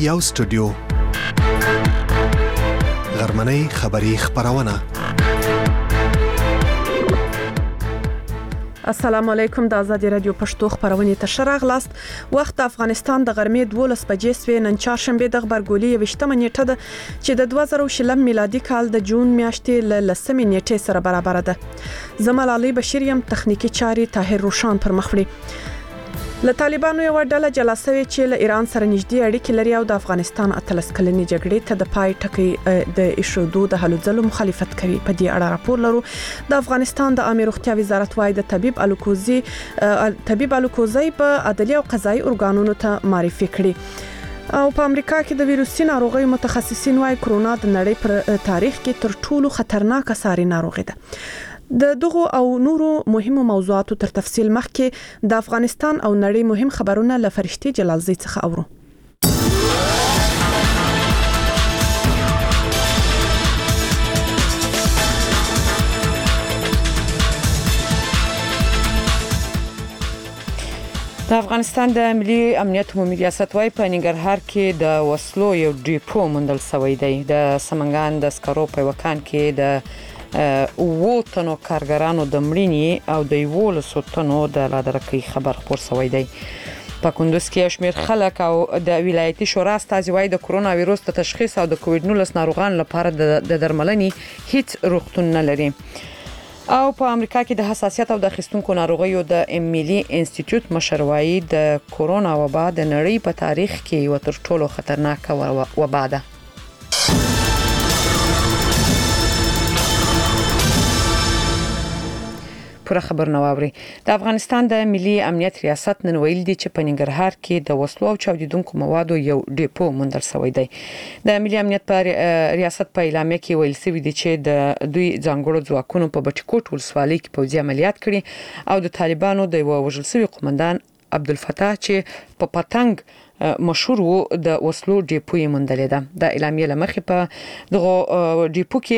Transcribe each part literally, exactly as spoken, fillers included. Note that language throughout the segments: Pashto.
یو سټوډیو غرمنۍ خبری خبرونه. السلام علیکم، د آزادی رادیو پښتو خبرونه ته شراغلاست. وخت افغانستان د غرمې دولس بجې سوي نن چهارشنبه د خبرګولي یوشتمه نیټه ده چې د دوه زره شلم میلادي کال د جون میاشتې ل لسمې نیټې سره برابر ده. زمال علي بشیر یم، تخنیکی چاري طاهر روشان پر مخ وړي. له طالبانو یو ډله جلسوي چې له ایران سره نږدې اړیکې لري او د افغانستان اتلس کلنې جګړې ته د پای ټکی د ایشودو د هلو ځلو مخالفت کوي. په دې اړه راپور لرو. د افغانستان د عامه روغتیا وزارت وايي د طبيب الکوزي طبيب الکوزي په عدلي او قضایي ارګانونو ته معرفي کړي. او په امریکا کې د ویروسي ناروغیو متخصصین وايي کرونا د نړۍ پر تاریخ کې تر ټولو خطرناک ساري ناروغي ده. د دغه او نورو مهمو موضوعاتو تر تفصیل مخکې د افغانستان او نړۍ مهم خبرونه له فرشتي جلالزی څخه اورو. د افغانستان د ملي امنیت عمومي ریاست وايي په ننګرهار کې د وسلو یو ډیپو موندل شوی دی. د سمنګان د سکرو په وکان کې د او تنو کارګرانو د مړینې او د یولسو تنو د لادرکې خبر خبر شوی دی. په کندوز کې شمیر خلک او د ولایتي شورا استازي وايي د کرونا وایروس د تشخیص او د کووډ نولس ناروغان لپاره د درملنې هیڅ روغتون نه لري. او په امریکا کې د حساسیت او د اخیستونکو ناروغیو د ملي انسټیټیوټ مشر وايي د کرونا وبا د نړۍ په تاریخ کې یو تر ټولو خطرناک وبا ده. پر خبر نواوري. د افغانستان د ملي امنیت ریاست نن ویل دي چې په ننګرهار کې د وسلو او چاودیدونکو موادو یو ډیپو موندل شوی دی. د ملي امنیت پر ریاست په اعلامیه کې ویل شوی دی چې د دوی ځانګړو ځواکونو په بټکوټ ولسوالۍ کې پوځي عملیات کړي او د طالبانو د وژل شوی قومندان عبدالفتاح چې په پتنګ مشهور وو د وسلو ډیپو یې موندلې ده. د اعلامیه لمخې په دغه ډیپو کې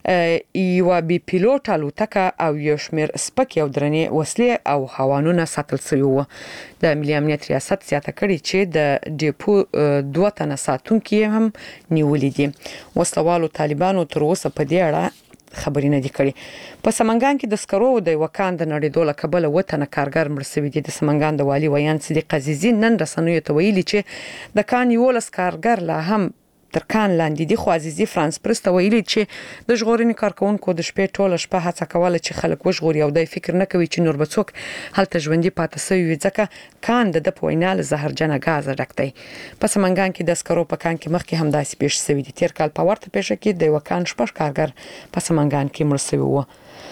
یو بي پیلوټ الوتکه او یو شمیر سپک او درنې وسلې او هوانونه ساتل شوی وو. د ملي امنیت ریاست زیاته کړي چې د ډیپو دوه تنه ساتونکي هم نیولې دي. وسلوالو طالبانو تر اوسه په دې اړه خبرې نه دي کړې. په سمنګان کې د سکرو د وکان د نړیدو له کبله وطن کارګر مړ شوی دي. د سمنګان د والي ویان صدیق عزیزی نن رسنیو ته ویلي چې د کان یولس کارګر لا هم تر کان لاندې دي. خو عزیزی فرانس پرست ویلي چې د ژغورنې کارکونکو د شپې ټوله شپه هڅه کوله چې خلک وژغوري او د فکر نه کوي چې نور به څوک هلته ژوندۍ پاتې شوی ځکه کان د په وینا له زهرجنه غاز ډک دی. په سمنګان کې د سکرو په کان کې مخکې هم داسې پیښ شوی دي. تیر کال په ورته پیښه کې د وکان شپږ کارګر په سمنګان کې مړ شوی وو.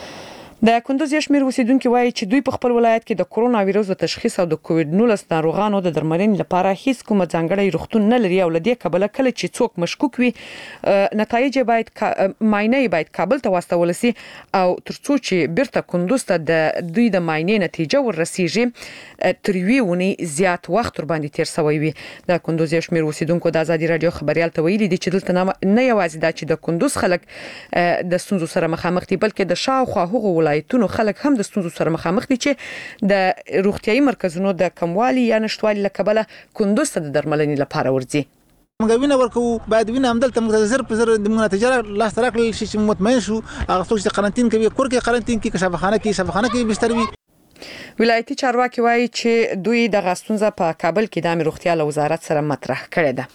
د کندوز شمیر اوسیدونکو وایي چې دوی په خپل ولایت کې د کرونا وایروس د تشخیص او د کووډ نولس ناروغانو د درملنې لپاره هیڅ کومه ځانګړی روغتون نه لري او لدې کبله کله چې څوک مشکوک وي نتایج باید ماینه باید کابل ته واستول شي او ترڅو چې بیرته کندوز ته د دوی د ماینه نتیجه ورسیږي تر ویونی زیات وخت ور باندې تیر شوی وي. د کندوز شمیر اوسیدونکو د آزادی رادیو خبريال ته ویلي دي چې دلته نه یوازې دا چې د کندوز خلک د ستونزو سره مخامخ دي بلکې د شاوخوا هغو ولایتونو خلک هم د ستونزو سره مخامخ دي چې د روغتيایي مرکزونو د کموالي یا نشټوالي لکبله کندوز ته د درملنې لپاره ورځي. موږ وینه ورکو باید وینه همدلته موږ زر په زر د موږ نتیجه لاس راکړل شي چې مطمئن شو هغه څوک چې قرنټین کوي کور کې قرنټین کې شفاخانه کې شفاخانه کې بستر وي. ولایتي چارواکي وایي چې دوی د غاستونزه په کابل کې د امنیت روغتیا له وزارت سره مطرح کړې ده.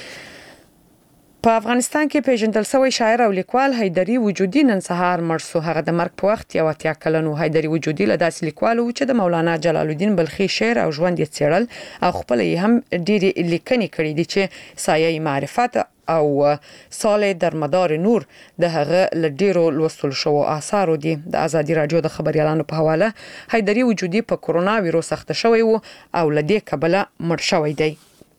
په افغانستان کې پیژندل شوی شاعر او لیکوال حیدري وجودي نن سهار مړ شو. هغه د مرګ په وخت یو اتیا کلنو. حیدري وجودي له داسې لیکوالو چې د مولانا جلال الدین بلخي شعر او ژوند یې څېړل او خپل یې هم ډېری لیکنې کړې دي چې سایه معرفت او سال در مدار نور د هغه لډیرو لوستل شو آثارو دي. د آزادی رادیو د خبريالانو په حواله حیدري وجودي په کرونا وایروس اخته شوی وو او لدې کبله مړ شوی دی.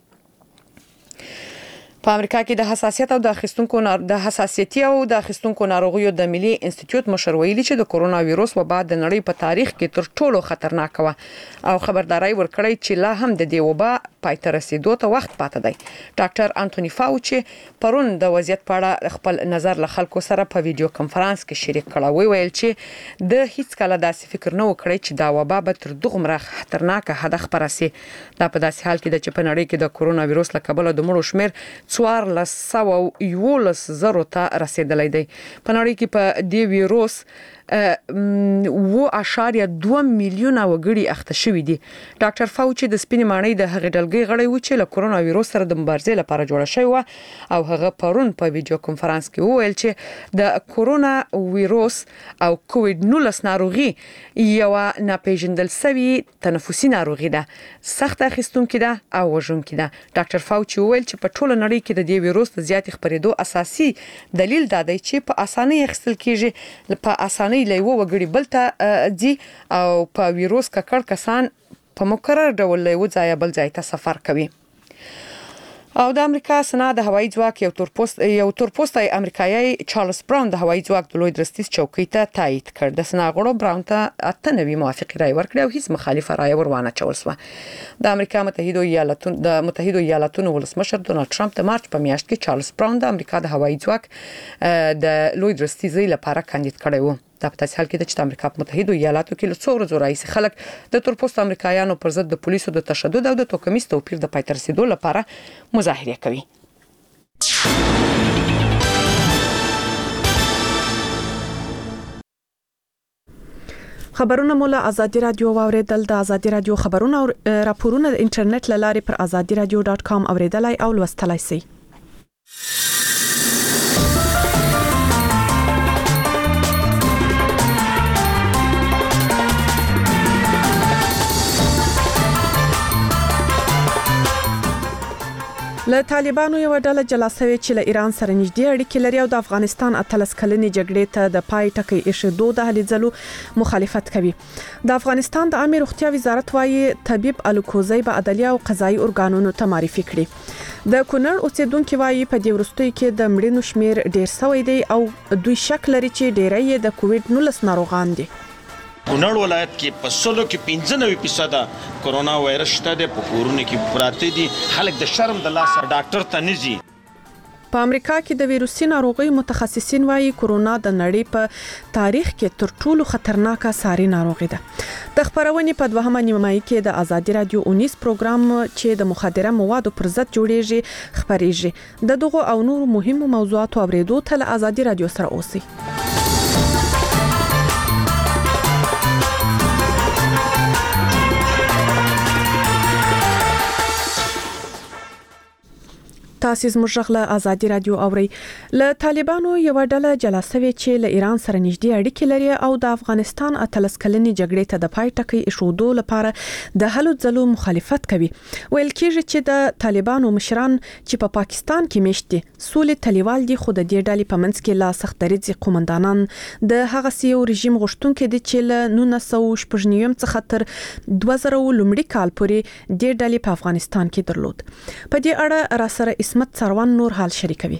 په امریکا کې د حساسیت او د اخیستونکو د حساسیتي او د اخیستونکو ناروغیو د ملي انسټیټیوټ مشر ویلي چې د کرونا وایروس وبا د نړۍ په تاریخ کې تر ټولو خطرناک و او خبرداري ورکړی چې لا هم د دې وبا پای ته رسیدو ته وخت پاتې دی. ډاکټر انټونی فاوچي پرون د وضعیت په اړه خپل نظر له خلکو سره په ویډیو کانفرنس کې شریک کړ. وی ویل چې د هیڅ کله داسې فکر نه وکړي چې دا وبا به تر دغه مره خطرناک حد خبره سي. دا په داسې حال کې د چې په نړۍ کې د کورونا وایروس له کبله د مړو شمیر څوارلس سوه یولس زرو ته رسیدلی دی. په نړۍ کې په دې وایروس و اشاریه دوه میلیونه وګړي اخته شوي دي. ډاکټر فاوچي د سپینې ماڼۍ د هغې ډلګۍ غړی و چې له کورونا وایروس سره د مبارزې لپاره جوړه شوې وه او هغه پرون په ویډیو کانفرنس کې وویل چې د کورونا وایروس او کووډ نولس ناروغي یو ناپېژندل شوې تنفسي ناروغي ده، سخت اخیستونکې ده او وژونکې ده. ډاکټر فاوچي وویل چې په ټوله نړۍ کې د دې وایروس د زیاتې خپرېدو اساسي دلیل دا دی چې په اسانۍ اخیستل کېږي، په اسانۍ له یو وګړي بل ته ځي او په وایروس ککړ کسان په مکرر ډول له یو ځای بل ځای ته سفر کوي. او د امریکا سنا د هوایي ځواک یو تورپوست یو تورپوستی امریکایي چارلز براون د هوایي ځواک د لوی درستیز چوکۍ ته تایید کړ. د سنا غړو براون ته اته نوي موافقه رائے ورکړه او هیڅ مخالفه رائے ورونه چول شو. د امریکا متحده ایالاتونو د متحده ایالاتونو ولسمشر ډونالد ټرمپ د مارچ په میاشت کې چارلز براون د امریکا د هوایي ځواک د لوی درستیز لپاره کاندید کړی و. دا په تاسو حال کې چې د امریکا په متحده ایالاتو کې له څو ورځې راهیسې خلک د تورپوست امریکایانو پر ضد د پولیسو د تشدد او د توکمیز توپیر د پای ته رسیدو لپاره مظاهره کوي. خبرونه مولا ازادي رادیو واوریدل. د ازادي رادیو خبرونه او راپورونه د انټرنیټ لارې پر ازادي رادیو ډاټ کام اوریدلای او لوستلای شئ. له طالبانو یو ډله جلاسوي چې له ایران سره نږدې اړیکې لري او د افغانستان اتلس کلنې جګړې ته د پای ټکی ایښودو د هلې ځلو مخالفت کوي. د افغانستان د عامه روغتیا وزارت وايي طبيب الکوزی به عدلیه او قضایي ارګانونو ته معرفي کړي. د کونړ اوسیدونکو وايي په دې وروستیو کې د مړینو شمیر ډیر شوی دی او دوی شک لري چې ډیری یې د کووډ نولس ناروغان دي. کونړ ولایت کې په سلو کې پنځه نوي فیصده کورونا وایرس شته د پکورونه کې پراته دي. خلک د شرم د لاس ډاکټر ته نه ځي. په امریکا کې د ویروسي ناروغي متخصصین وايي کورونا د نړۍ په تاریخ کې تر ټولو خطرناکه ساري ناروغي ده. د خبرونې په دوهمه نیمایي کې د ازادي رادیو اونیس پروګرام چې د مخدره موادو پر ضد جوړیږي خبريږي. د دغه او نور مهمو موضوعاتو اوریدو ته له ازادي رادیو سره اوسئ. تاسو زموږ غږ له ازادي رادیو اورئ. له طالبانو یو ډله جلاسوي چې له ایران سره نږدې اړیکې لري او د افغانستان اتلس کلنې جګړې ته د پای ټکی ایښودو لپاره د هلو ځلو مخالفت کوي. ویل کېږي چې د طالبانو مشران چې په پا پاکستان کې میشت دي سولې تلیوال دي، خو د دې ډلې په منځ کې لا سخت دریځي قومندانان د هغه سیو رژیم غوښتونکو دي چې له نولس سوه شپږ نوي څخه تر دوه زره لومړي کال پورې د ډلې په افغانستان کې درلود. په دې اړه را سره اسمت سروان نور حال شریکوي.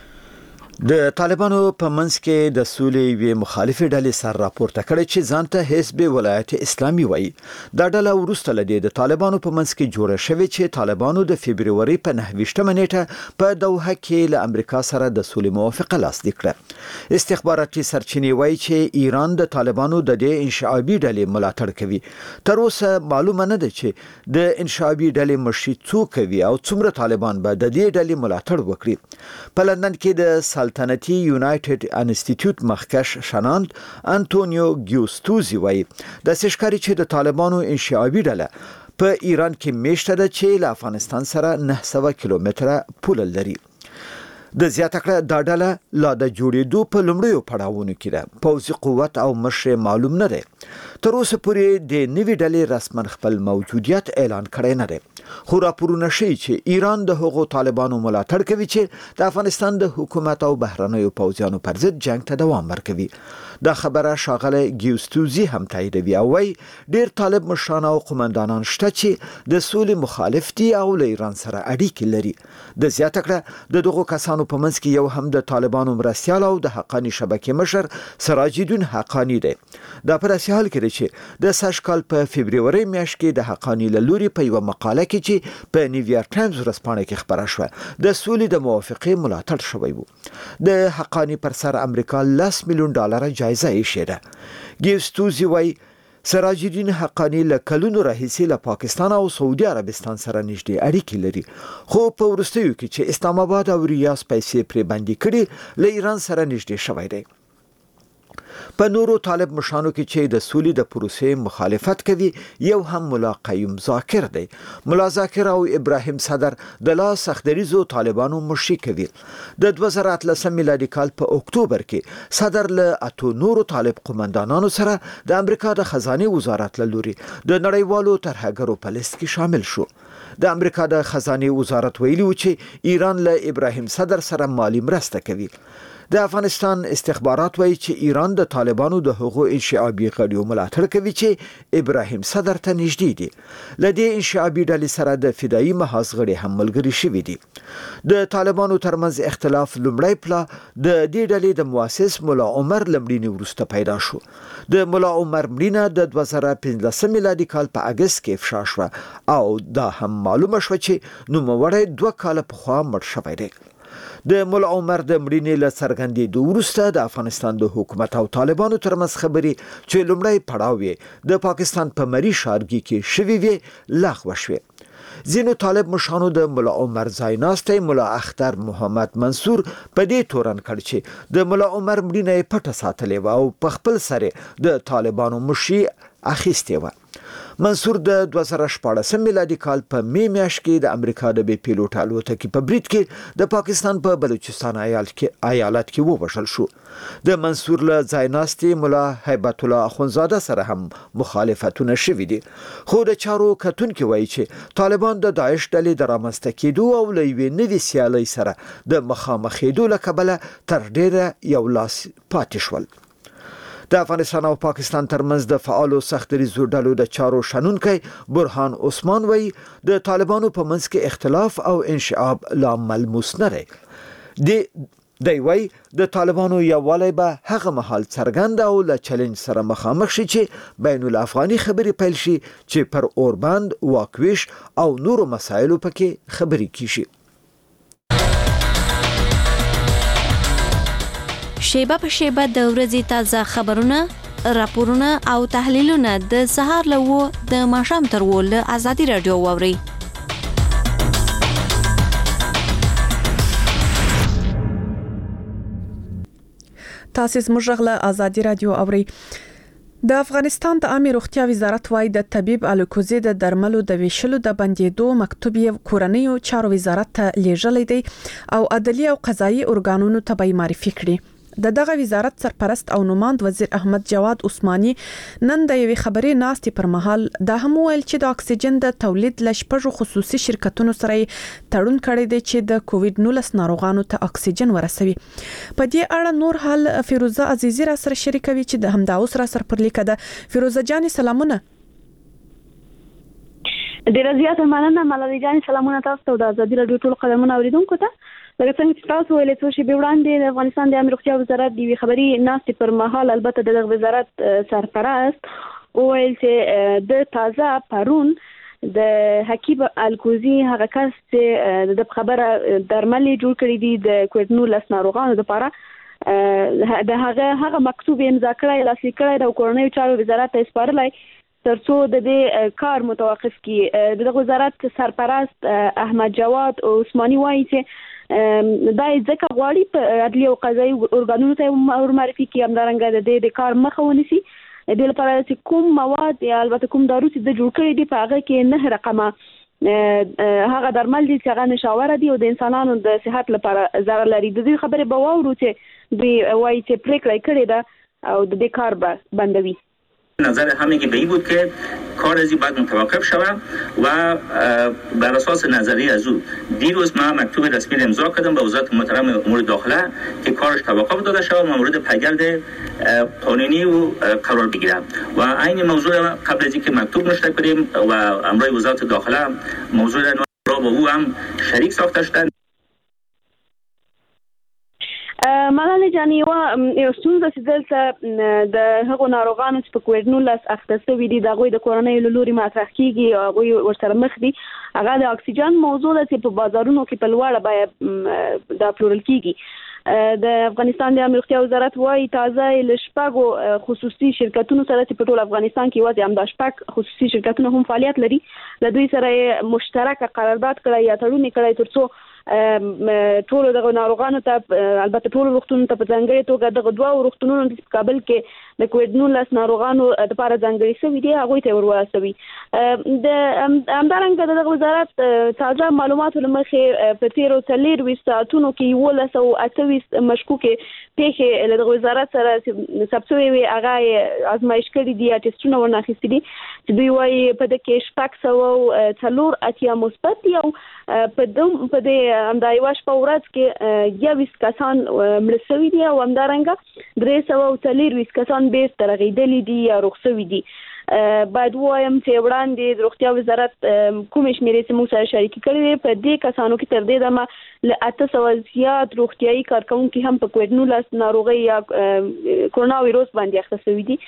د طالبانو په منځ کې د سولې وی مخالفه ډلې سر راپورته کړي چې ځانته حزب ولایت اسلامي وایي. دا ډله ورسته لدی د طالبانو په منځ کې جوړه شوې چې طالبانو د فبرवरी په نهه ویشتمه نیټه په دوحه کې له امریکا سره د سولې موافقه لاسلیک کړه. استخباراتي سرچینې وایي چې ایران د طالبانو د دې انشعابي ډلې ملاتړ کوي. تر اوسه معلومه نه ده چې د انشعابي ډلې مشري څوک کوي او څومره طالبان به د دې ډلې ملاتړ وکړي. په لندن کې د سلطنتي یونایټډ انسټیټیوټ مخکش شناند انټونیو ګیوستوزی وایي د سشکاري چې د طالبانو انشعابي ډله په ایران کې میشته ده چې له افغانستان سره نهه سوه کیلومتره پوله لري. د زیاته کړه دا ډله لا د جوړېدو په لومړیو پړاوونو کې ده. پوځي قوت او مشر معلوم نه دی. تر اوسه پورې د نوې ډلې رسمن خپل موجودیت اعلان کړی نه دی. خو راپورونه ښیي چې ایران د هغو طالبانو ملاتړ کوي چې د افغانستان د حکومت او بهرنیو پوځیانو پر ضد جنگ ته دوام ورکوي. دا خبره شاغله ګیوستوزی هم تاییدوي او وايي ډیر طالب مشران او قومندانان شته چې د سولې مخالف دي او له ایران سره اړیکې لري. د زیاته کړه د دغو کسانو په منځ کې یو هم د طالبانو مرستیال او د حقانی شبکې مشر سراج الدین حقانی دی. دا پر اساس حال کې چې د سږ کال په فبرवरी میاشت کې د حقانی له لوري په یو مقاله کې کې چې په نیویارک ټایمز ورځپاڼه کې خبره شوه د سولې د موافقې ملاتړ شوی وو. د حقانی پر سر امریکا لس میلیون ډالر جایزه یې شیده. ګیوستوزی وای سراج الدین حقانی له کلونو راهیسې له پاکستان او سعودي عربستان سره نږدې اړیکې لري، خو په وروستیو کې چې اسلام آباد او ریاض پیسې پرې بندي کړي له ایران سره نږدې شوی دی. په نورو طالب مشانو کې چې د سولې د پروسې مخالفت کوي یو هم ملا قیوم ذاکر دی. ملا ذاکر او ابراهیم صدر د لا سختریزو طالبانو مشري کوي. د دوه زره اتلسم میلادي کال په اکتوبر کې صدر له اتو نورو طالب قومندانانو سره د امریکا د خزانه وزارت له لوري د نړیوالو ترهګرو په لیست کې شامل شو. د امریکا د خزانه وزارت ویلي و چې ایران له ابراهیم صدر سره مالی مرسته کوي. د افغانستان استخبارات وایي چې ایران د طالبانو د حقوق انشعابي غړیو ملاتړ کوي چې ابراهیم صدر ته نږدې دي. لدې انشعابي ډلې سره د فدایي محاذ غړي هم ملګري شوي دي. د طالبانو ترمنځ اختلاف لومړی پلا د دې ډلې د مؤسس مولا عمر لمړینې وروسته پیدا شو. د مولا عمر مړینه د دوه زره پنځلسم میلادي کال په اگست کې افشا شوه او دا هم معلومه شوه چې نوموړی دوه کاله پخوا مړ شوی دی. د مولا عمر د مړینې له څرګندېدو وروسته د افغانستان د حکومت او طالبانو ترمنځ خبرې چې لومړی پړاو یې د پاکستان په مری ښارګي کې شوې وې لغوه شوې. ځینو طالب مشانو د مولا عمر ځایناستی مولا اختر محمد منصور په دې تورن کړ چې د مولا عمر مړینه یې پټه ساتلې وه او په خپل سره د طالبانو مشري اخیستې وه. منصور د دوه زره شپاړسم میلادي کال په می میاشت کې د امریکا د بي پیلوټ الوتکې په برید کې د پاکستان په بلوچستان ایالت کې ایالت کې ووژل شو. د منصور له ځایناستي مولا هیبت الله اخونزاده سره هم مخالفتونه شوي دي، خو د چارو کتونکي وایي چې طالبان د داعش ډلې د رامنځته کېدو او له یوې نوې سیالۍ سره د مخامخېدو له کبله تر ډېره یو لاس پاتې شول. د افغانستان او پاکستان ترمنځ د فعالو سختریزو ډلو د چارو شنونکی برهان عثمان وایي د طالبانو په منځ کې اختلاف او انشعاب لا ملموس نه دی. دی وایي د طالبانو یووالی به هغه مهال څرګند او له چلنج سره مخامخ شي چې بین الافغاني خبرې پیل شي چې پر اوربند، واکویش او نورو مسایلو پکې خبرې کیږي. شیبه په شیبه د ورځې تازه خبرونه، راپورونه او تحلیلونه د سهار له و د ماښام تر و له ازادي رادیو واوري. تاسو زموږ غږ ازادي رادیو اوري. د افغانستان د عامه روغتیا وزارت وايي د طبيب الکوزي د درملو د ویشلو د بندیدو مکتوب یې کورنیو چارو وزارت ته لیږلی دی او عدلي او قضایي ارګانونو ته به معرفي کړي. د دغه وزارت سرپرست او نوماند وزیر احمد جواد عثماني نن د یوې خبرې ناستې پر مهال دا هم ویل چې د اکسیجن د تولید له شپږو خصوصي شرکتونو سره تړون کړی دی چې د کووډ نولس ناروغانو ته اکسیجن ورسوي. په دې اړه نور حال فیروزه عزیزی را سره شریکوي چې د همدا اوس را سره پر لیکه ده. فیروزه جان سلامونه. ډیره زیاته مننه ملالۍ جان، سلامونه تاسو ته د ازادي رادیو ټول قدمونه اوریدونکو ته. لکه څنګه چې تاسو ویلې څو شېبې وړاندې د افغانستان د عامه روغتیا وزارت د یوې خبري ناستې پر مهال البته د دغه وزارت سرپرست وویل چې د تازه پرون د حکیم الکوزي هغه کس چې د خبره درمل جوړ کړی دي د کووډ نولس ناروغانو لپاره د هغه هغه مکتوب امضا کړی لاسلیک کړی د کورنیو چارو وزارت ته سپارلی ترڅو د دې کار متوقف کی. د وزارت سرپرست احمد جواد عثماني وایي چې دا ځکه غواړي په عدلي او قضایي ارګانونو ته معرفي کړي، همدارنګه د دې د کار مخه ونیسي. د دې لپاره چې کوم مواد یا البته کوم دارو چې د جوړ کړي دي په هغه کې نه رقمه هغه درمل دي چې هغه نشاوره دي او د انسانانو د صحت لپاره ضرر لري. د دې خبرې به واورو چې دوی وایي چې پریکړه کړې ده او د دې کار به بندوي. نظر همگی به این بود که کار ازی باید متوقف شود و بر اساس نظریه از او دیروز من مکتوب رسمی امضا کردم به وزارت محترم امور داخله که کارش توقف داده شود و مورد پیگرد قانونی و قرار بگیرم و این موضوع قبل از اینکه مکتوب نشر کنیم و امرای وزارت داخله موضوع را با او هم شریک ساخته شدند. ملالۍ جانې یو یو ستونزه چې دلته د هغو ناروغانو چې په کووډ نولس اخته شوي دي د هغوی د کورنۍ له لوري مطرح کېږي او هغوی ورسره مخ دي هغه د اکسیجن موضوع ده چې په بازارونو کې په لوړه بیه دا پلورل کېږي د افغانستان د عامه روغتیا وزارت وايي تازه له شپږو خصوصي شرکتونو سره چې په ټول افغانستان کې یوازې همدا شپږ خصوصي شرکتونه هم فعالیت لري له دوی سره مشترکه قرارداد کړی یا تړون یې کړی تر څو ټول دغه ناروغانو ته البته ټول روغتونونو ته په ځانګړي توګه دغه دوه روغتونونو په کابل کې د کووډ نولس ناروغانو لپاره ځانګړي شوي دي هغوی ته ورواستوي د همدارنګه دغه وزارت تازه معلوماتو له مخې په تیرو څلورویشت ساعتونو کې یولس سوه اته ویشت مشکوکې پیښې له دغه وزارت سره ثبت شوې وي هغه ازمایش کړي دي یا ټسټونه ورنه اخیستي دي چې دوی وایي په دې کې شپږ سوه څلور اتیا مثبت دي او په دې همدا یوه شپه ورځ کې یویشت کسان مړه شوي دي او همدارنګه درې سوه او څلورویشت کسان بیرته رغېدلي دي یا روغ شوي دي. باید ووایم چې وړاندې د روغتیا وزارت کومې شمېرې چې موږ سره شریکې کړې وې په دې کسانو کې تر دې دمه له اته سوه زیات روغتیایي کارکوونکي هم په کووډ نولس ناروغۍ یا کرونا ویروس باندې اخته شوي دي.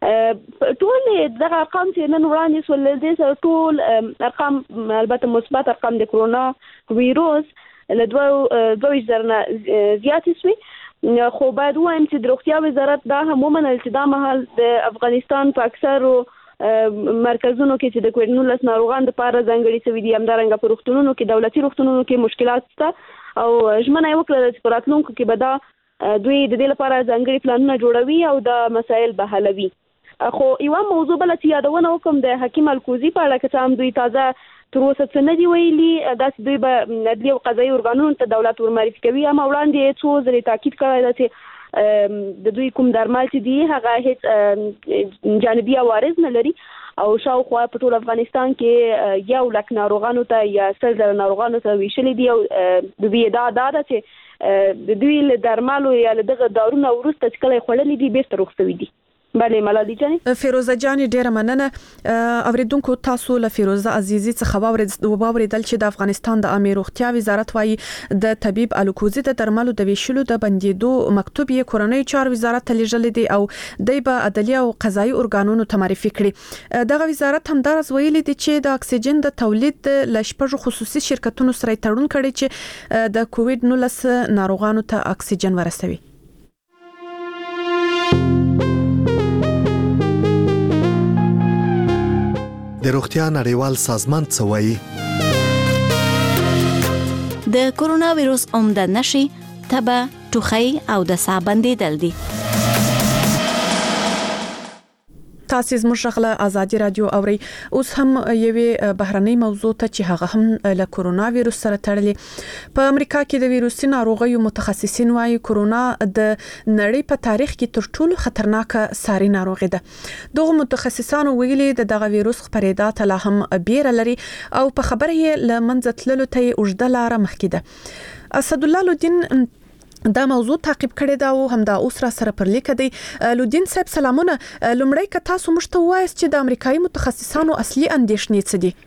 ټول دغه ارقام چې نن وړاندې شول له دې سره ټول ارقام البته مثبت ارقام د کرونا ویروس له دوه دوه زره نه زیاتې شوي خو باید ووایم چې د روغتیا وزارت دا هم ومنل چې دا مهال د افغانستان په اکثرو مرکزونو کې چې د کووډ نولس ناروغان دپاره ځانګړي شوي دي همدارنګه په روغتونونو کې دولتي روغتونونو کې مشکلات شته او ژمنه یې وکړه چې په راتلونکو کې به دا دوی د دې لپاره ځانګړي پلانونه جوړوي او دا مسایل به حلوي. خو یوه موضوع بله چې یادونه وکړم د حکیم الکوزي په اړه که څه هم دوی تازه تر اوسه څه نه دي ویلي داسې دوی به عدلي او قضایي ارګانونو ته دولت ورمعرفي کوي اما وړاندې څو ځلې تاکید کړی ده چې د دوی کوم درمل چې دي هغه هیڅ جانبي عوارض نه لري او شاوخوا په ټول افغانستان کې یو لک ناروغانو ته یا سل زره ناروغانو ته ویشلي دي او د دوی ادعا دا ده چې د دوی له درملو یا له دغه دارونه وروسته چې کله یې خوړلي دي بیرته روغ شوي دي. بله ملالۍ جانې فیروزه جانې ډیره مننه. اوریدونکو تاسو له فیروزه عزیزي څخه واوریدل چې د افغانستان د عامه روغتیا وزارت وايي د طبيب الکوزي د درملو د ویشلو د بندیدو مکتوب یې کورنۍ چارو وزارت ته لیږلی دی او د به عدلي او قضایي ارګانونو ته معرفي کړي. دغه وزارت همدارس ویلي دی چې د اکسیجن د تولید له شپږو خصوصي شرکتونو سره تړون کړي چې د کووډ نولس ناروغانو ته اکسیجن ورسوي. د روغتیا نړیوال سازمان څه وایي؟ د کرونا ویروس عمده نښې تبه، ټوخی او د ساه بندیدل دي. تاسو زموږ غږ آزادي رادیو اوري. اوس هم یوې بهرنۍ موضوع ته چې هغه هم له کرونا ویروس سره تړلې. په امریکا کې د ویروسي ناروغیو متخصصین وايي کرونا د نړۍ په تاریخ کې تر ټولو خطرناکه ساري ناروغي ده. دغه متخصصانو ویلي د دغه ویروس خپرېدا ته لا هم بیره لري او په خبره یې له منځه تللو ته اوږده لاره مخکې ده. اسدالله لودین دا موضوع تعقیب کړی دا او هم دا اوس را سره پر لیک دی. لودین صاحب سلامونه. لومړی که تاسو موږ ته وایاست چې د امریکایي متخصصانو اصلي اندېښنې څه دي؟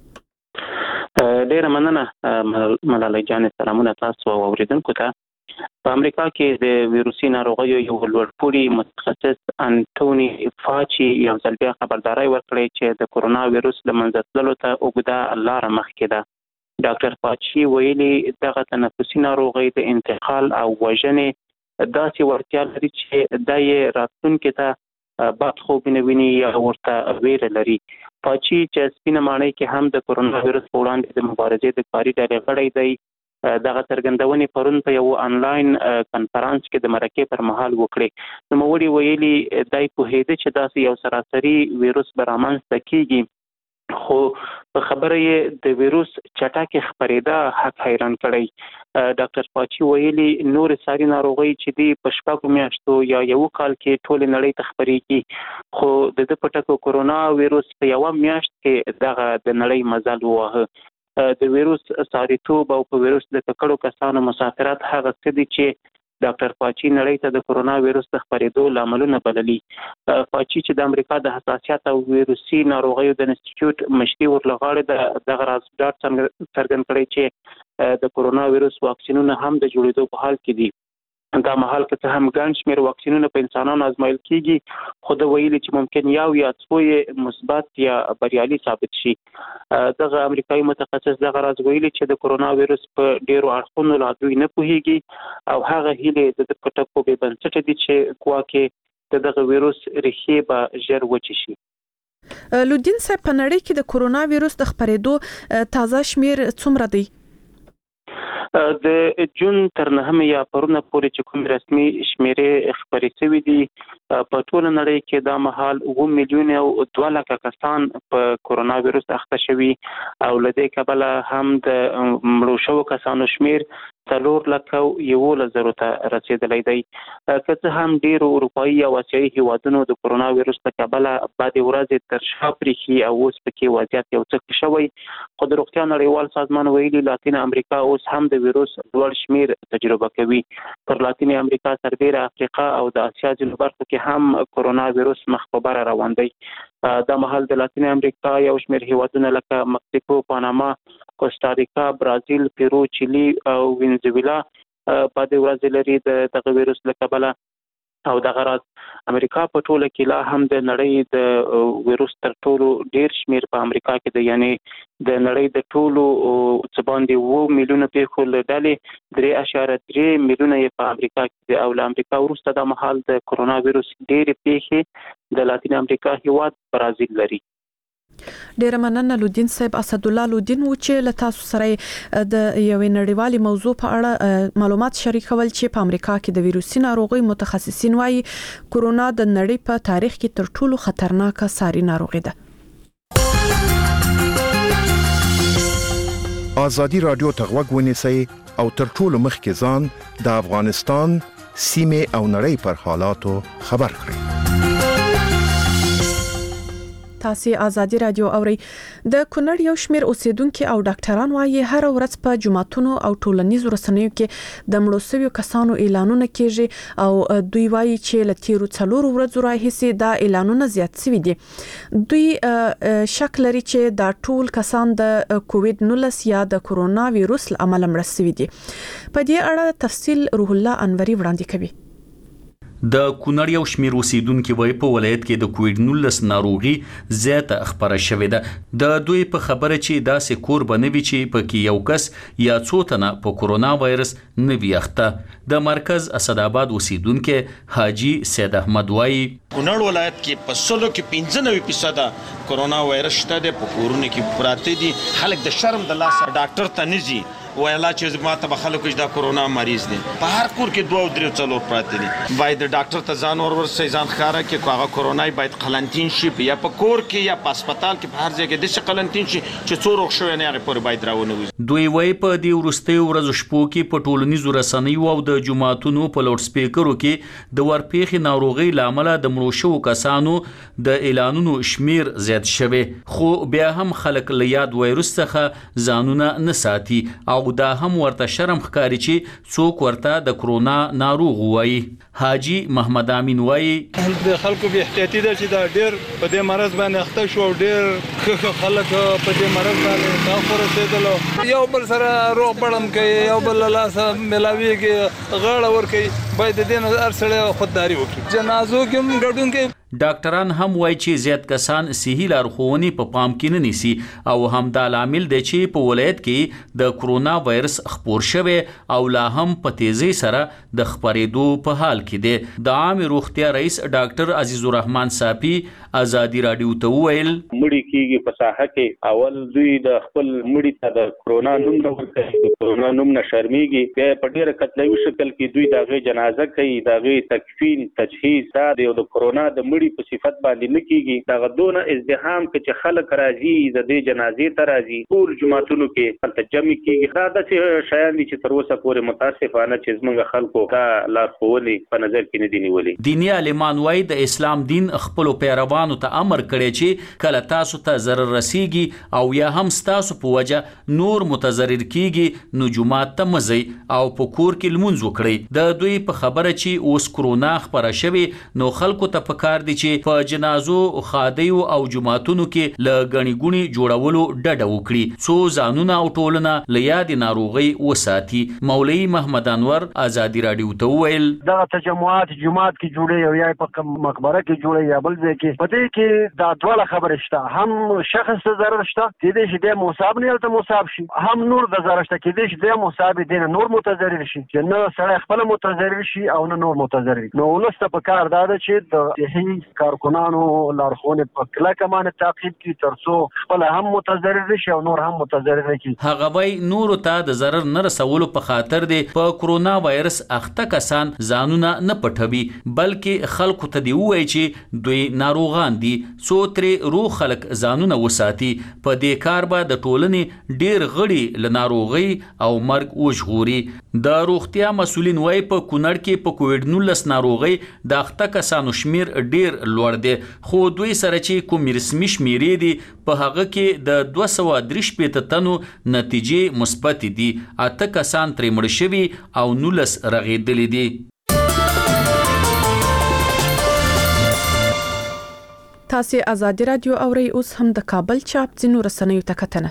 ډیره مننه ملالۍ جانې، سلامونه تاسو او اوریدونکو ته. په امریکا کې د ویروسي ناروغیو یو لوړپوړي متخصص انټوني فاچي یو ځل بیا خبرداری ورکړې چې د کرونا ویروس له منځه تللو ته اوږده لاره مخکې ده. ډاکټر فاچي ویلي دغه تنفسي ناروغي د انتقال او وژنې داسې وړتیا لري چې دا یې راتلونکي ته بد خوبونه ویني یا ورته ویره لري. فاچي چې سپینه ماڼۍ کې هم د کرونا ویروس په وړاندې د مبارزې د کاري ډلې غړی دی دغه څرګندونې پرون په یو انلاین کنفرانس کې د مرکې پر مهال وکړې. نوموړي ویلي دی پوهېده چې داسې یو سراسري ویروس به رامنځته کیږي خو په خبره یې د ویروس چټکې خپرېدا حق حیران کړی. ډاکټر فاچي ویلي نور ساري ناروغۍ چې دی په شپږو میاشتو یا یو کال کې ټول نړۍ ته خپرېږي خو د ده په ټکو کرونا ویروس په یوه میاشت کې دغه د نړۍ مزل وواهه. د ویروس ساریتوب او په ویروس د ککړو کسانو مسافرت هغه څه دي چې ډاکټر فاچي نړۍ ته د کرونا ویروس د خپرېدو لاملونه بللي. فاچي چې د امریکا د حساسیت او ویروسي ناروغیو د انسټیټیوټ مشري ورلغاړي دغه راز ډاډ څرګند کړی چې د کرونا ویروس واکسینونه هم د جوړېدو په حال کې دي. دا مهال که څه هم ګڼ شمېر واکسینونه په انسانانو ازمایل کیږي خو د ویلي چې ممکن یو یا څو مثبت یا بریالي ثابت شي. دغه امریکایي متخصص دغه راز ویلي چې د کرونا وایرس په ډیرو اړخونو لا دوی نه پوهیږي او هغه هیله د پټکو به بنسټ دي چې ګواکې دغه وایرس ریښې به ژر وچی شي. لودین صاحب په نړۍ کې د کرونا وایرس د خپرېدو تازه شمیر څومره دی؟ د جون تر نهمې یا پرونه پورې چې کوم رسمي شمیرې خپرې شوي دي په ټول نړۍ کې دا مهال اووه میلیونه او دوه لکه کسان په کرونا وایرس اخته شوي او له دې کبله هم د مړو شوو کسانو شمیر څلور لکه یولس زرو ته رسیدلی دی. که څه هم ډیرو اروپایي او اسیایي هیوادونو د کرونا وایرس له کبله بعضې ورځې تر شا پرېښي او اوس پکې وضعیت یو څه ښه شوی خو د روغتیا نړیوال سازمان ویلي لاتین امریکا اوس هم د ویروس لوړ شمیر تجربه کوي. پر لاتین امریکا سربیره افریقا او د اسیا ځینو برخو کې هم کرونا وایرس مخ په بره روان دی. دا مهال د لاتین امریکا یو شمیر هیوادونه لکه مکسیکو، پاناما، کوستاریکا، برازیل، پیرو، چیلي او وینزویلا په دې ورځ لري د دغه وایرس له کبله او دغه راز امریکا په ټوله کې لا هم د نړۍ د وایرس تر ټولو ډیر شمیر په امریکا کې د یعنی د نړۍ د ټولو څه باندې اووه میلیونه پیښو له ډلې درې اعشاریه درې میلیونه یې په امریکا کې دي او له امریکا وروسته دا مهال د کرونا وایرس ډېرې پیښې د لاتین امریکا هیواد برازیل لري. ډیره مننه لودین صاحب. اسدالله لودین و چې له تاسو سره د یوې نړیوالې موضوع په اړه معلومات شریکول چې په امریکا کې د ویروسي ناروغي متخصصین وايي کرونا د نړۍ په تاریخ کې تر ټولو خطرناکه ساري ناروغي ده. ازادي رادیو ته غوږ ونیسئ او تر ټولو مخکې ځان د افغانستان سیمه او نړۍ پر حالاتو خبر کړئ. تاسو ازادي رادیو اوري. د کونړ یو شمیر اوسیدونکو او ډاکټران وايي هر ورځ په جمعتونو او ټولنیزو رسنیو کې د مړو شویو کسانو اعلانونه کیږي او دوی وايي چې له تیرو څلورو ورځو راهیسې دا اعلانونه زیات شوي دي. دوی شک لري چې دا ټول کسان د کووډ نولس یا د کرونا وایرس له امله مړ شوي دي. په دې اړه تفصیل روح الله انوري وړاندې کوي. د کونړ یو شمیر اوسیدونکو وایي په ولایت کې د کووډ نولس ناروغي زیاته خبره شوې ده. د دوی په خبره چې داسې کور به نه وي چې پکې یو کس یا څو تنه په کرونا وایرس نه وي اخته. د مرکز اسداباد اوسیدونکو حاجی سید احمد وایي کونړ ولایت کې په سلو کې پنځه نوي فیصد کرونا وایرس شته د په کورونو کې پراته دي. خلک د شرم د لاسه ډاکټر ته نه ځي ویلا چې ما ته به خلکو چې دا کرونا مریض دي. په هر کور کې دوه او درې څلور پراته دي. باید ډاکټر ته ځان اور ورسې ځان ښکاره کې هغه کرونا باید قرنطین شي یا په کور کې یا په هسپتال کې په هر ځای کې د قرنطین شي چې څو روغ شوی نه هغه پر باید راونه وي. دوی وایي په دې ورستیو ورځو شپو کې په ټولنیزو رسنیو او د جمعتونو په لوډ سپیکرو کې د ورپېخي ناروغي لامل د مړو شوو کسانو د اعلانونو شمیر زیات شوی خو بیا هم خلک له یاد وایرس څخه ځانونه نه ساتي او دا هم ورته شرم ښکاري چې څوک ورته د کرونا ناروغ وایي. حاجی محمد امین وایي د خلکو به احتیاطي ده چې دا ډېر په دې مرض باندې اخته شو او ډېر خلک په دې مرض باندې تاثیر رسېدل. یو بل سره روغ پړم کوي یو بل لاسه ملاویږي غاړه ور کوي باید د دې نه هر سړی خودداري وکړي. جنازو کې هم ګډون کوي. ډاکټران هم وایي چې زیات کسان صحي لارښوونې په پام کې نه نیسي او هم دا لامل دی چې په ولایت کې د کرونا وایرس خپور شوی او لا هم په تیزی سره د خپرېدو په حال کې دی. د عام روغتیا رئیس ډاکټر عزیز الرحمن صافي ازادي رادیو ته وویل مړی کېږي په ساحه کې اول دوی د خپل مړی ته د کرونا نوم نه ورکوي د کرونا نوم نه شرمېږي بیا په ډېره قتلوي شکل کې دوی د هغې جنازه کوي د هغې تکفین تجهیز دا د کرونا د مړي په صفت باندې نه کېږي. دغه دونه ازدحام کې چې خلک راځي د دې جنازې ته راځي ټول جوماتونو کې هلته جمع کېږي. دا داسې شیان دي چې تر اوسه پورې متاسفانه چې زموږ خلکو دا لارښوونې په نظر کې نه دي نیولې. دیني عالمان وایي د اسلام دین خپلو پیروانو ته امر کړی چې کله تاسو ته ضرر رسیږي او یا هم ستاسو په وجه نور متضرر کېږي نو جومات ته مه ځئ او په کور کې لمونځ وکړئ. د دوی په خبره چې اوس کرونا خپره شوې نو خلکو ته پکار دي دي چې په جنازو خادیو او جماعتونو کې ل غني ګونی جوړولو ډډه وکړي څو ځانونه او ټولنه ل یاد ناروغي وساتي. مولوی محمد انور ازادي رادیو ته ویل دا تجمعات جماعت کې جوړي او یا په مقبره کې جوړي یا بل ځای کې پدې کې دا ډول خبره شته هم شخص ته ضرر شته کې دې چې د مصاب نه الته مصاب شي هم نور د ضرر شته کې دې چې د مصاب دې نور متضرر شي چې نه سره خپل متضرر شي او نه نور متضرر. نو ولسته په کار دا ده چې د صحي کارکونانو لارښوونې په کلکه باندې تعقیب کړي ترڅو خپل هم متضرر شي او نور هم متضرر کړي. هغه وای نور ته د ضرر نه رسولو په خاطر دی په کورونا وایرس اخته کسان ځانونه نه پټوي بلکې خلکو ته دی وایي چې دوی ناروغان دي څو ترې روغ خلک ځانونه وساتي. په دې کار به د ټولنې ډیر غړي له ناروغي او مرګ وژغوري. د روغتیا مسولین وایي په کونړ کې په کووډ نولس ناروغي د اخته کسانو شمیر ډیر لوړ دی خو دوی سره چې کوم رسمي شمیرې دي په هغه کې د دوه سوه درې شپېته تنو نتیجې مثبت دي. اته کسان ترې مړه شوي او نولس رغېدلي دي. تاسو آزادي رادیو اورئ اوس هم د کابل چاپ ځینو رسنیو ته کتنه.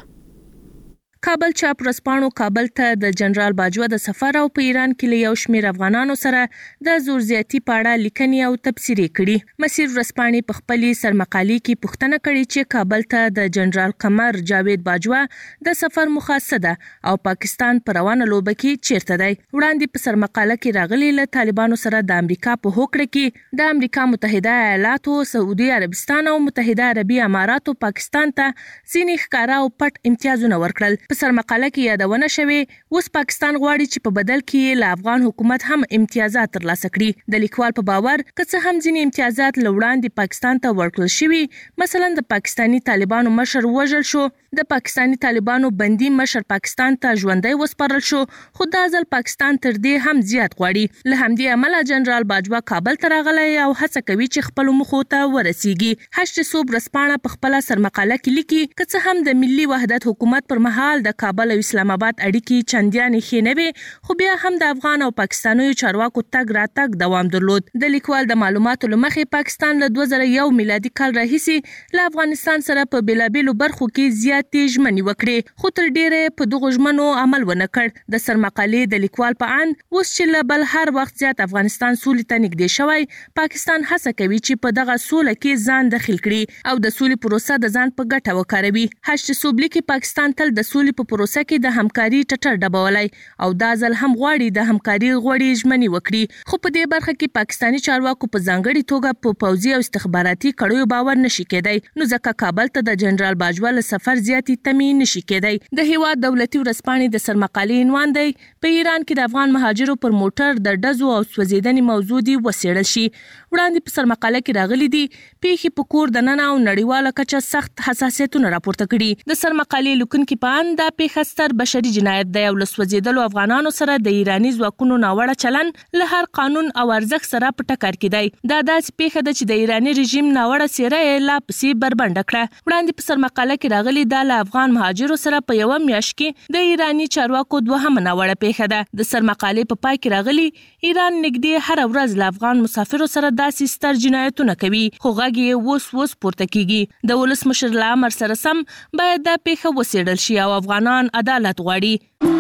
کابل چاپ رسپانو کابل ته د جنرال باجوه د سفر او په ایران کې له یو شمېر افغانانو سره د زور زیاتی په اړه لیکنې او تبصرې کړي. مسیر رسپانې په خپلې سرمقالې کې پوښتنه کړې چې کابل ته د جنرال قمر جاوید باجوه د سفر موخه څه ده او پاکستان په روانه لوبه کې چیرته دی. وړاندې په سرمقاله کې راغلي له طالبانو سره د امریکا په هوکړه کې د امریکا متحده ایالاتو، سعودي عربستان او متحده عربي اماراتو پاکستان ته ځینې ښکاره او پټ امتیازونه ورکړل. په سرمقاله کې یادونه شوې اوس پاکستان غواړي چې په بدل کې له افغان حکومت هم امتیازات ترلاسه کړي. د لیکوال په باور که څه هم ځینې امتیازات له وړاندې پاکستان ته ورکړل شوي، مثلا د پاکستاني طالبانو مشر وژل شو، د پاکستاني طالبانو بندي مشر پاکستان ته ژوندی وسپارل شو، خو دا ځل پاکستان تر دې هم زیات غواړي. له همدې امله جنرال باجوه کابل ته راغلی او هڅه کوي چې خپلو موخو ته ورسیږي. هشت صوب رسپانه په خپله سرمقاله کې لیکي که څه هم د ملي وحدت حکومت پر مهال د کابل او اسلام آباد اړیکې چندانې ښې نه وې، خو بیا هم د افغان او پاکستانیو چارواکو تګ راتګ دوام درلود. د لیکوال د معلوماتو له مخې پاکستان له دوه زره یو میلادي کال راهیسې له افغانستان سره په بېلابېلو برخو کې زیاتې ژمنې وکړې، خو تر ډېره په دغو ژمنو عمل ونه کړ. د سرمقالې د لیکوال په اند اوس چې له بل هر وخت زیات افغانستان سولې ته نږدې شوی، پاکستان هڅه کوي چې په دغه سوله کې ځان دخیل کړي او د سولې پروسه د ځان په ګټه وکاروي. هشت صوب لیکي پاکستان تل د سولې په پروسه کې د همکاري ټټر ډبولی او دا ځل هم غواړي د همکاري غوړې ژمنې وکړي، خو په دې برخه کې پاکستاني چارواکو په ځانګړې توګه په پوځي او استخباراتي کړیو باور نشي کېدی، نو ځکه کابل ته د جنرال باجوه له سفر زیاتې تمې نشي کېدی. د هیواد دولتي ورځپاڼې د سرمقالې عنوان دی په ایران کې د افغان مهاجرو پر موټر د ډزو او سوځېدنې موضوع دی وڅېړل شي. وړاندې په سرمقاله کې راغلي دي پیښې په کور دننه او نړیواله کچه سخت حساسیتونه راپورته کړي. د سرمقالې لیکونکي په اند دا پیښه ستر بشري جنایت دی او له سوځېدلو افغانانو سره د ایراني ځواکونو ناوړه چلن له هر قانون او ارزښت سره په ټکر کې دی. دا داسې پیښه ده چې د ایراني رژیم ناوړه څېره یې لا پسې بربنډه کړه. وړاندې په سرمقاله کې راغلي دا له افغان مهاجرو سره په یوه میاشت کې د ایراني چارواکو دوهمه ناوړه پیښه ده. د سرمقالې په پای کې راغلي ایران نږدې هره ورځ له افغان مسافرو سره داسې ستر جنایتونه کوي، خو غږ یې اوس اوس پورته کیږي. د ولسمشر له امر سره سم باید دا پیښه وڅېړل شي او افغانان عدالت غواړي.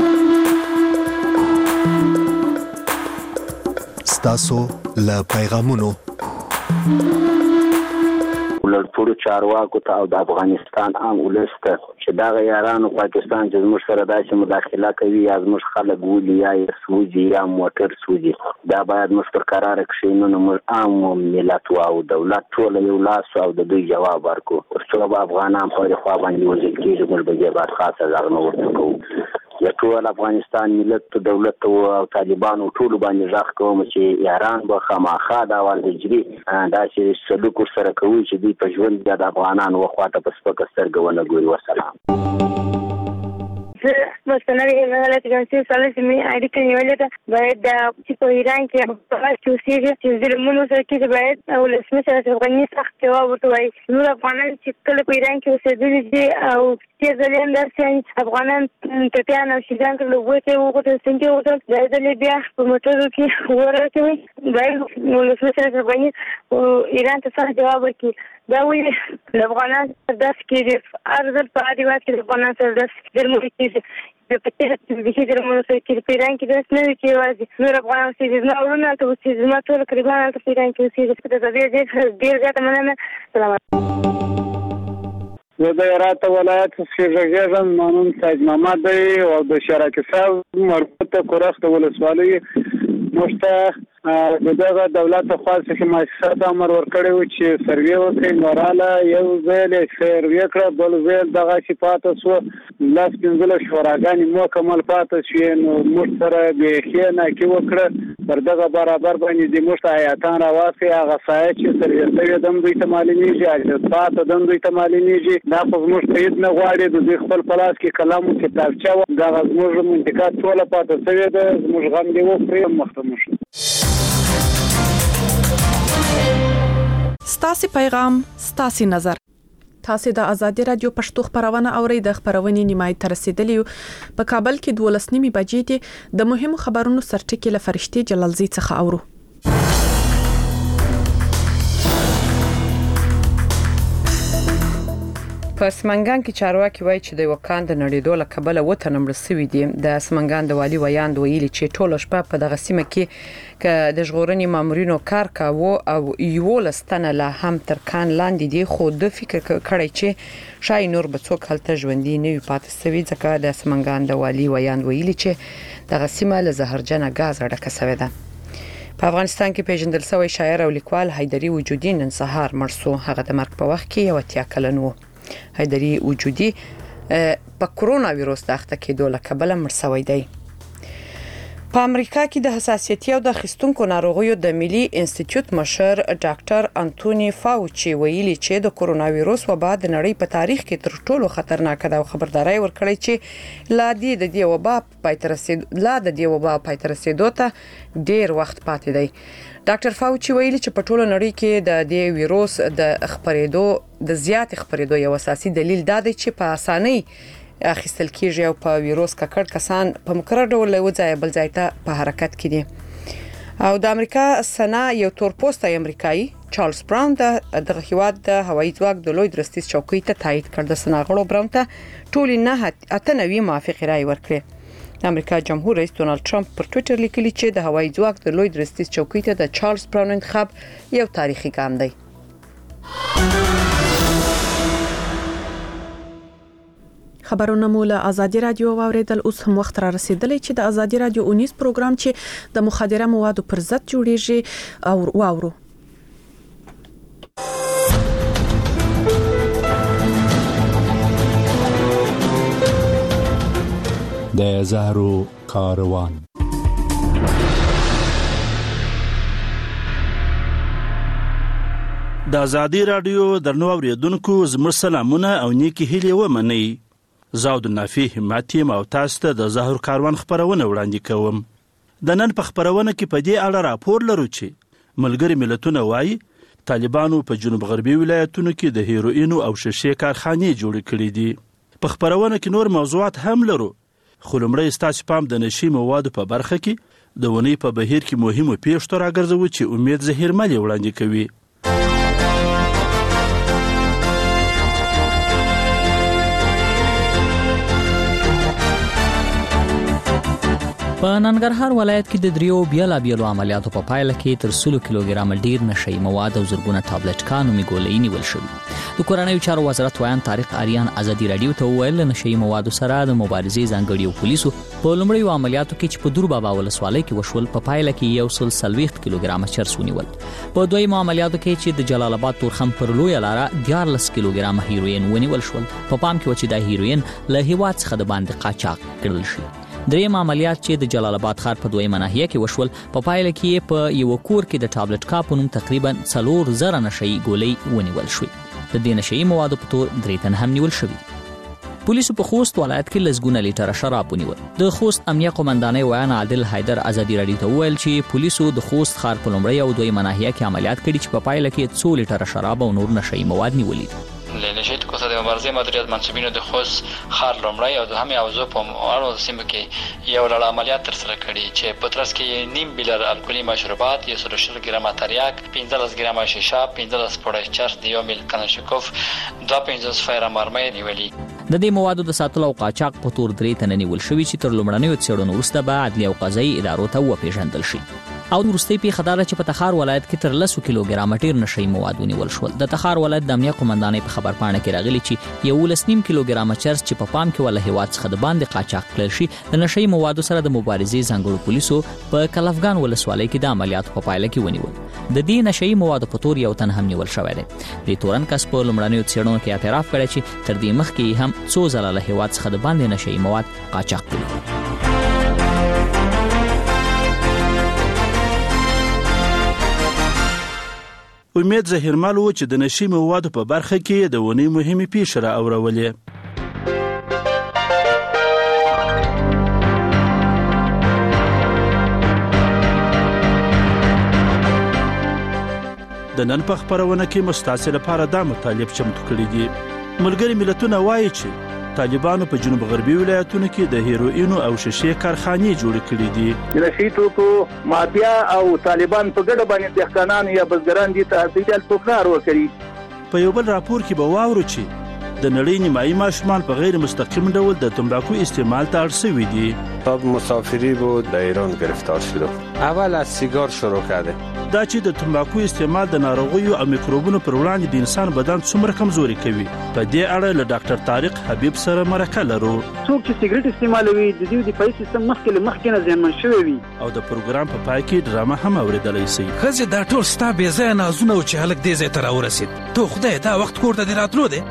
ستاسو له پیغامونو ولرپورو چارواکو ته او د افغانستان عام ولس ته چې دغه یارانو پاکستان چې زموږ سره داسې مداخله کوي یا زموږ خلک ولي یا یې سوځي یا موټر سوځي، دا باید موږ پر قراره کښېنو، نو موږ عام ملت او دولت ټوله یو لاس او د دوی جواب ورکړو. تر څو به افغانان په دې خوا باندې وژل کېږي، موږ به دې بعد خاصه غږ نه ورته کوو. یا ټول افغانستان ملت ته دولت ته او طالبانو ټولو باندې غږ کوم چې یاران به خامخا دا ول هجري داسې سلوک ورسره کوي چې دوی په ژوند بیا د افغانانو خواته په سپکه سترګه ونه ګوري. وسلام. مستند ایالات متحده سالسمي اړیکه نیولې ده باید د چې په ایران کې په چې اوسېږي چې ظلمونو سره کې باید او لسمه سره افغاني سخت جواب ورکوي نور افغانان چې کله په ایران کې اوسېدلي دي او چې ځلین درسي افغانان ټپيان او شیزان کله وته وګورئ څنګه وته د لیبیا په موټرو کې ورته باید نو لسمه سره افغاني ایران ته سره جواب ورکړي دا وی د افغانان داس کې ارزل په اړیوات کې د افغانان سره داس درمو کې په پټه کې د درمو سره کې پیران کې داس نه کې واځي نور افغانان چې نه ورونه ته چې زما ټول کریبان ته پیران کې چې د دې ډېر ډېر ځات مننه سلام زه د هرات ولایت څخه غږیږم مانون سید محمد دی او د شراکت صاحب مربوطه کورخت ولسوالۍ مشته دغه دولت خاصه کې مؤسسات امر ورکړی و چې سروې وکړي نوراله یو ځل سروې کړ بل ځل دغه چې پاتې سو لاس پنځله شوراګانې مکمل پاتې شوې نو موږ سره بېخي ناکي وکړه پر دغه برابر باندې د موږ آیاتان راواسي هغه سایه چې سروې سوي دم دوی ته معلومیږي چې پاتې دم دوی ته معلومیږي دا خو موږ ته هیڅ نه غواړي د دوی خپل پلاس کې کلام او کتابچه و دغه موږ منطقات ټوله پاتې سوي ده موږ غم دی وکړو مختمش ستاسي پیغام ستاسي نظر تاسو د ازادي رادیو پښتو خبرونه اورئ د خبرونې نیمای تر رسیدلی په کابل کې دولس نیمه بجې دي د مهمو خبرونو سرټکی له فرشتي جلالزی څخه اورو په سمنګان کې چارواکي وایي چې د وکاند نړیدو له کبله وته نمبر سوي دي د سمنګان د والی ویاند ویلي چې ټول شپه په دغه سیمه کې ک د ژغورنې مامورینو کار کاوه او یو لستنه له هم تر کان لاندې دي خو د فکر کړی چې شای نور به څوک هلته ژوندۍ نه وي پاتې سوي ځکه د سمنګان د والی ویاند ویلي چې دغه سیمه له زهرجنه غاز ډکه سوې ده په افغانستان کې پیژندل شوی شاعر او لیکوال حیدري وجودي نن سهار مرسو هغه د مرګ په وخت کې یو اتیا کلن و حیدري وجودي په کرونا وایروس د اخته کېدو له کبله مړ شوی دی په امریکا کې د حساسیتي او د خستونکو ناروغیو د ملي انسټیټیوټ مشر ډاکټر انټونی فاوچي ویلي چې د کرونا وایروس وبا د نړۍ په تاریخ کې تر ټولو خطرناک ده او خبرداري ورکړی چې لا د دې وبا پای تر رسید لا د دې وبا پای تر رسیدو ته ډیر وخت پاتې دی ډاکټر فاوچي ویلي چې په ټولو نړۍ کې د دې وایروس د خپرېدو د زیات خپرېدو یو اساسي دلیل دا دی چې په اسانۍ اخیستل کېږي او په وایروس ککړ کسان په مقرر ډول له ځای بل ځای ته په حرکت کې دي او د امریکا سنا یو تور پوسټ امریکایي چارلز براون د هیواد د هوایي ځواک د لوی درستیز چوکۍ ته تایید کړ د سنا غړو براون ته ټول نه اتنوي موافقه رائے ورکړه د امریکا جمهور رئیس ډونالد ټرمپ پر ټوئیټر لیکلی چې د هوایي ځواک د لوی درستیز چوکۍ ته د چارلز براون انتخاب یو تاریخي ګام دی خبرونه مولا ازادي رادیو واوریدل اوس هم وخت را رسیدلی چې د ازادي رادیو اونیس پروګرام چې د مخدره موادو پر ضد جوړیږي او واورو د زهرو کاروان د ازادي رادیو درنو اوریدونکو زموږ سلامونه او نیکی هیلې ومنئ زه عبدالنافي همت یم او تاسو ته د زهرو کاروان خبرونه وړاندې کوم د نن په خبرونه کې په دې اړه راپور لرو چې ملګري ملتونه وایي طالبانو په جنوب غربي ولایتونو کې د هیروین او شیشې کارخانې جوړې کړې دي په خبرونه کې نور موضوعات هم لرو خو لومړی ستاسو پام د نشي موادو په برخه کې د ونې په بهیر کې مهمو پیښو راګرځوي چې امید زهرمل وړاندې کوي په ننګرهار ولایت کې د دریو بیلا بیلو عملیاتو په پایله کې تر سلو کیلوګرام ډیر نشئی مواد او زرګونه ټابلټ نومي ګولۍ نیول شوې د کورنیو چارو وزارت ویان طارق آریان ازادي رادیو ته وویل نشئی موادو سره د مبارزې ځانګړي پولیسو په لومړیو عملیاتو کې چې په دور بابا ولسوالۍ کې وشول په پایله کې یو سل څلوېښت کیلوګرام چرس ونیول په دویمو عملیاتو کې چې د جلال آباد تورخم پر لویه لاره دیارلس کیلوګرام هیروین ونیول شول په پام کې و چې د هیروین له هیواد څخه د باندې قاچاق کړل شي دریم عملیات چې د جلال آباد ښار په دویمه ناحیه کې وشول په پایله کې په یو کور کې د ټابلټ کا په نوم تقریبا څلور زره نشئی ګولۍ ونیول شوې د دې نشئی موادو په تور درې تن هم نیول شوي پولیسو په خوست ولایت کې لسګونه لیټر شراب ونیول. د خوست امنیه قومندانۍ ویان عادل حیدر ازادي راډیو ته وویل چې پولیسو د خوست ښار په لومړۍ او دویمه ناحیه کې عملیات کړي چې په پایله کې څو لیټر شراب او نور نشهیي مواد نیولي دي. لنشهیي توکو د مبارزې مدیریت منصوبینو د خوست ښار لومړی او دوهمې حوزو په اړو سیمو کې یو لړ عملیات ترسره کړي چې په ترڅ کې نیم بیلر الکولي مشروبات، یو سل شل ګرامه تریاک، پنځلس ګرامه شیشه، پنځلس پوډه چرس، یو میل کلاشینکوف، دوه پنځوس فایر مرمۍ نیولي. د دې موادو د ساتلو او قاچاق په تور درې تنه نیول شوي چې تر لومړنیو څېړنو وروسته به عدلي او قضایي ادارو ته وپېژندل شي. او وروستۍ پیښه دا ده چې په تخار ولایت کې تر لسو کیلوګرامه ډېر نشهیي مواد ونیول شول. د تخار ولایت د امنیه قومندانۍ په خبرپاڼه کې راغلي چې یولس نیم کیلوګرامه چرس چې په پام کې ولا هیواد څخه د باندې قاچاق کړل شي د نشهیي موادو سره د مبارزې ځانګړو پولیسو په کلفګان ولسوالۍ کې د عملیاتو په پایله کې ونیول. د دې نشهیي موادو په تور یو تن هم نیول شوی دی. د تورن کس په لومړنیو څېړنو کې اعتراف کړی چې تر دې مخکې هم څو ځله له هیواد څخه د باندې نشهیي مواد قاچاق کړي. امید زهیرمل و چې د نشي موادو په برخه کې د ونی مهمه پیښه را اورولې. د نن په خبرونه کې مستعصل لپاره د مطالب چمتو کړی دي. ملګری ملتونه وایي چې طالبانو په جنوب غربي ولایتونو کې د هیروئین او شیشې کارخانې جوړ کړې دي. د نشي توکو مافیا او طالبان په ګډه باندې دهقانان یا بزګران دي ته د توکار وکړي. په یو بل راپور کې به واورو چې د نړۍ نیمایي ماشومان په غیر مستقیم ډول د تنباکو استعمال ته اړ شوي دي. تاب مسافری بود در ایران گرفتار شده. اول از سیگار شروع کرده. دا چې د تنباکو استعمال د ناروغیو او میکروبونو پر وړاندې د انسان بدن څومره کمزوري کوي. په دې اړه له ډاکټر طارق حبیب سره مرکه لرو. څوک چې سیګریټ استعمالوي د دې دفاعي سیستم مخکې له مخکې نه زیانمن شوی وي. او د پروګرام په پای کې ډرامه هم اوریدلای شي. خزه دا ټول ستا بې ځایه نازونه او چې هلک دې ځای ته راورسېد. تو خدای دا وخت کور ته دې راتلو دی.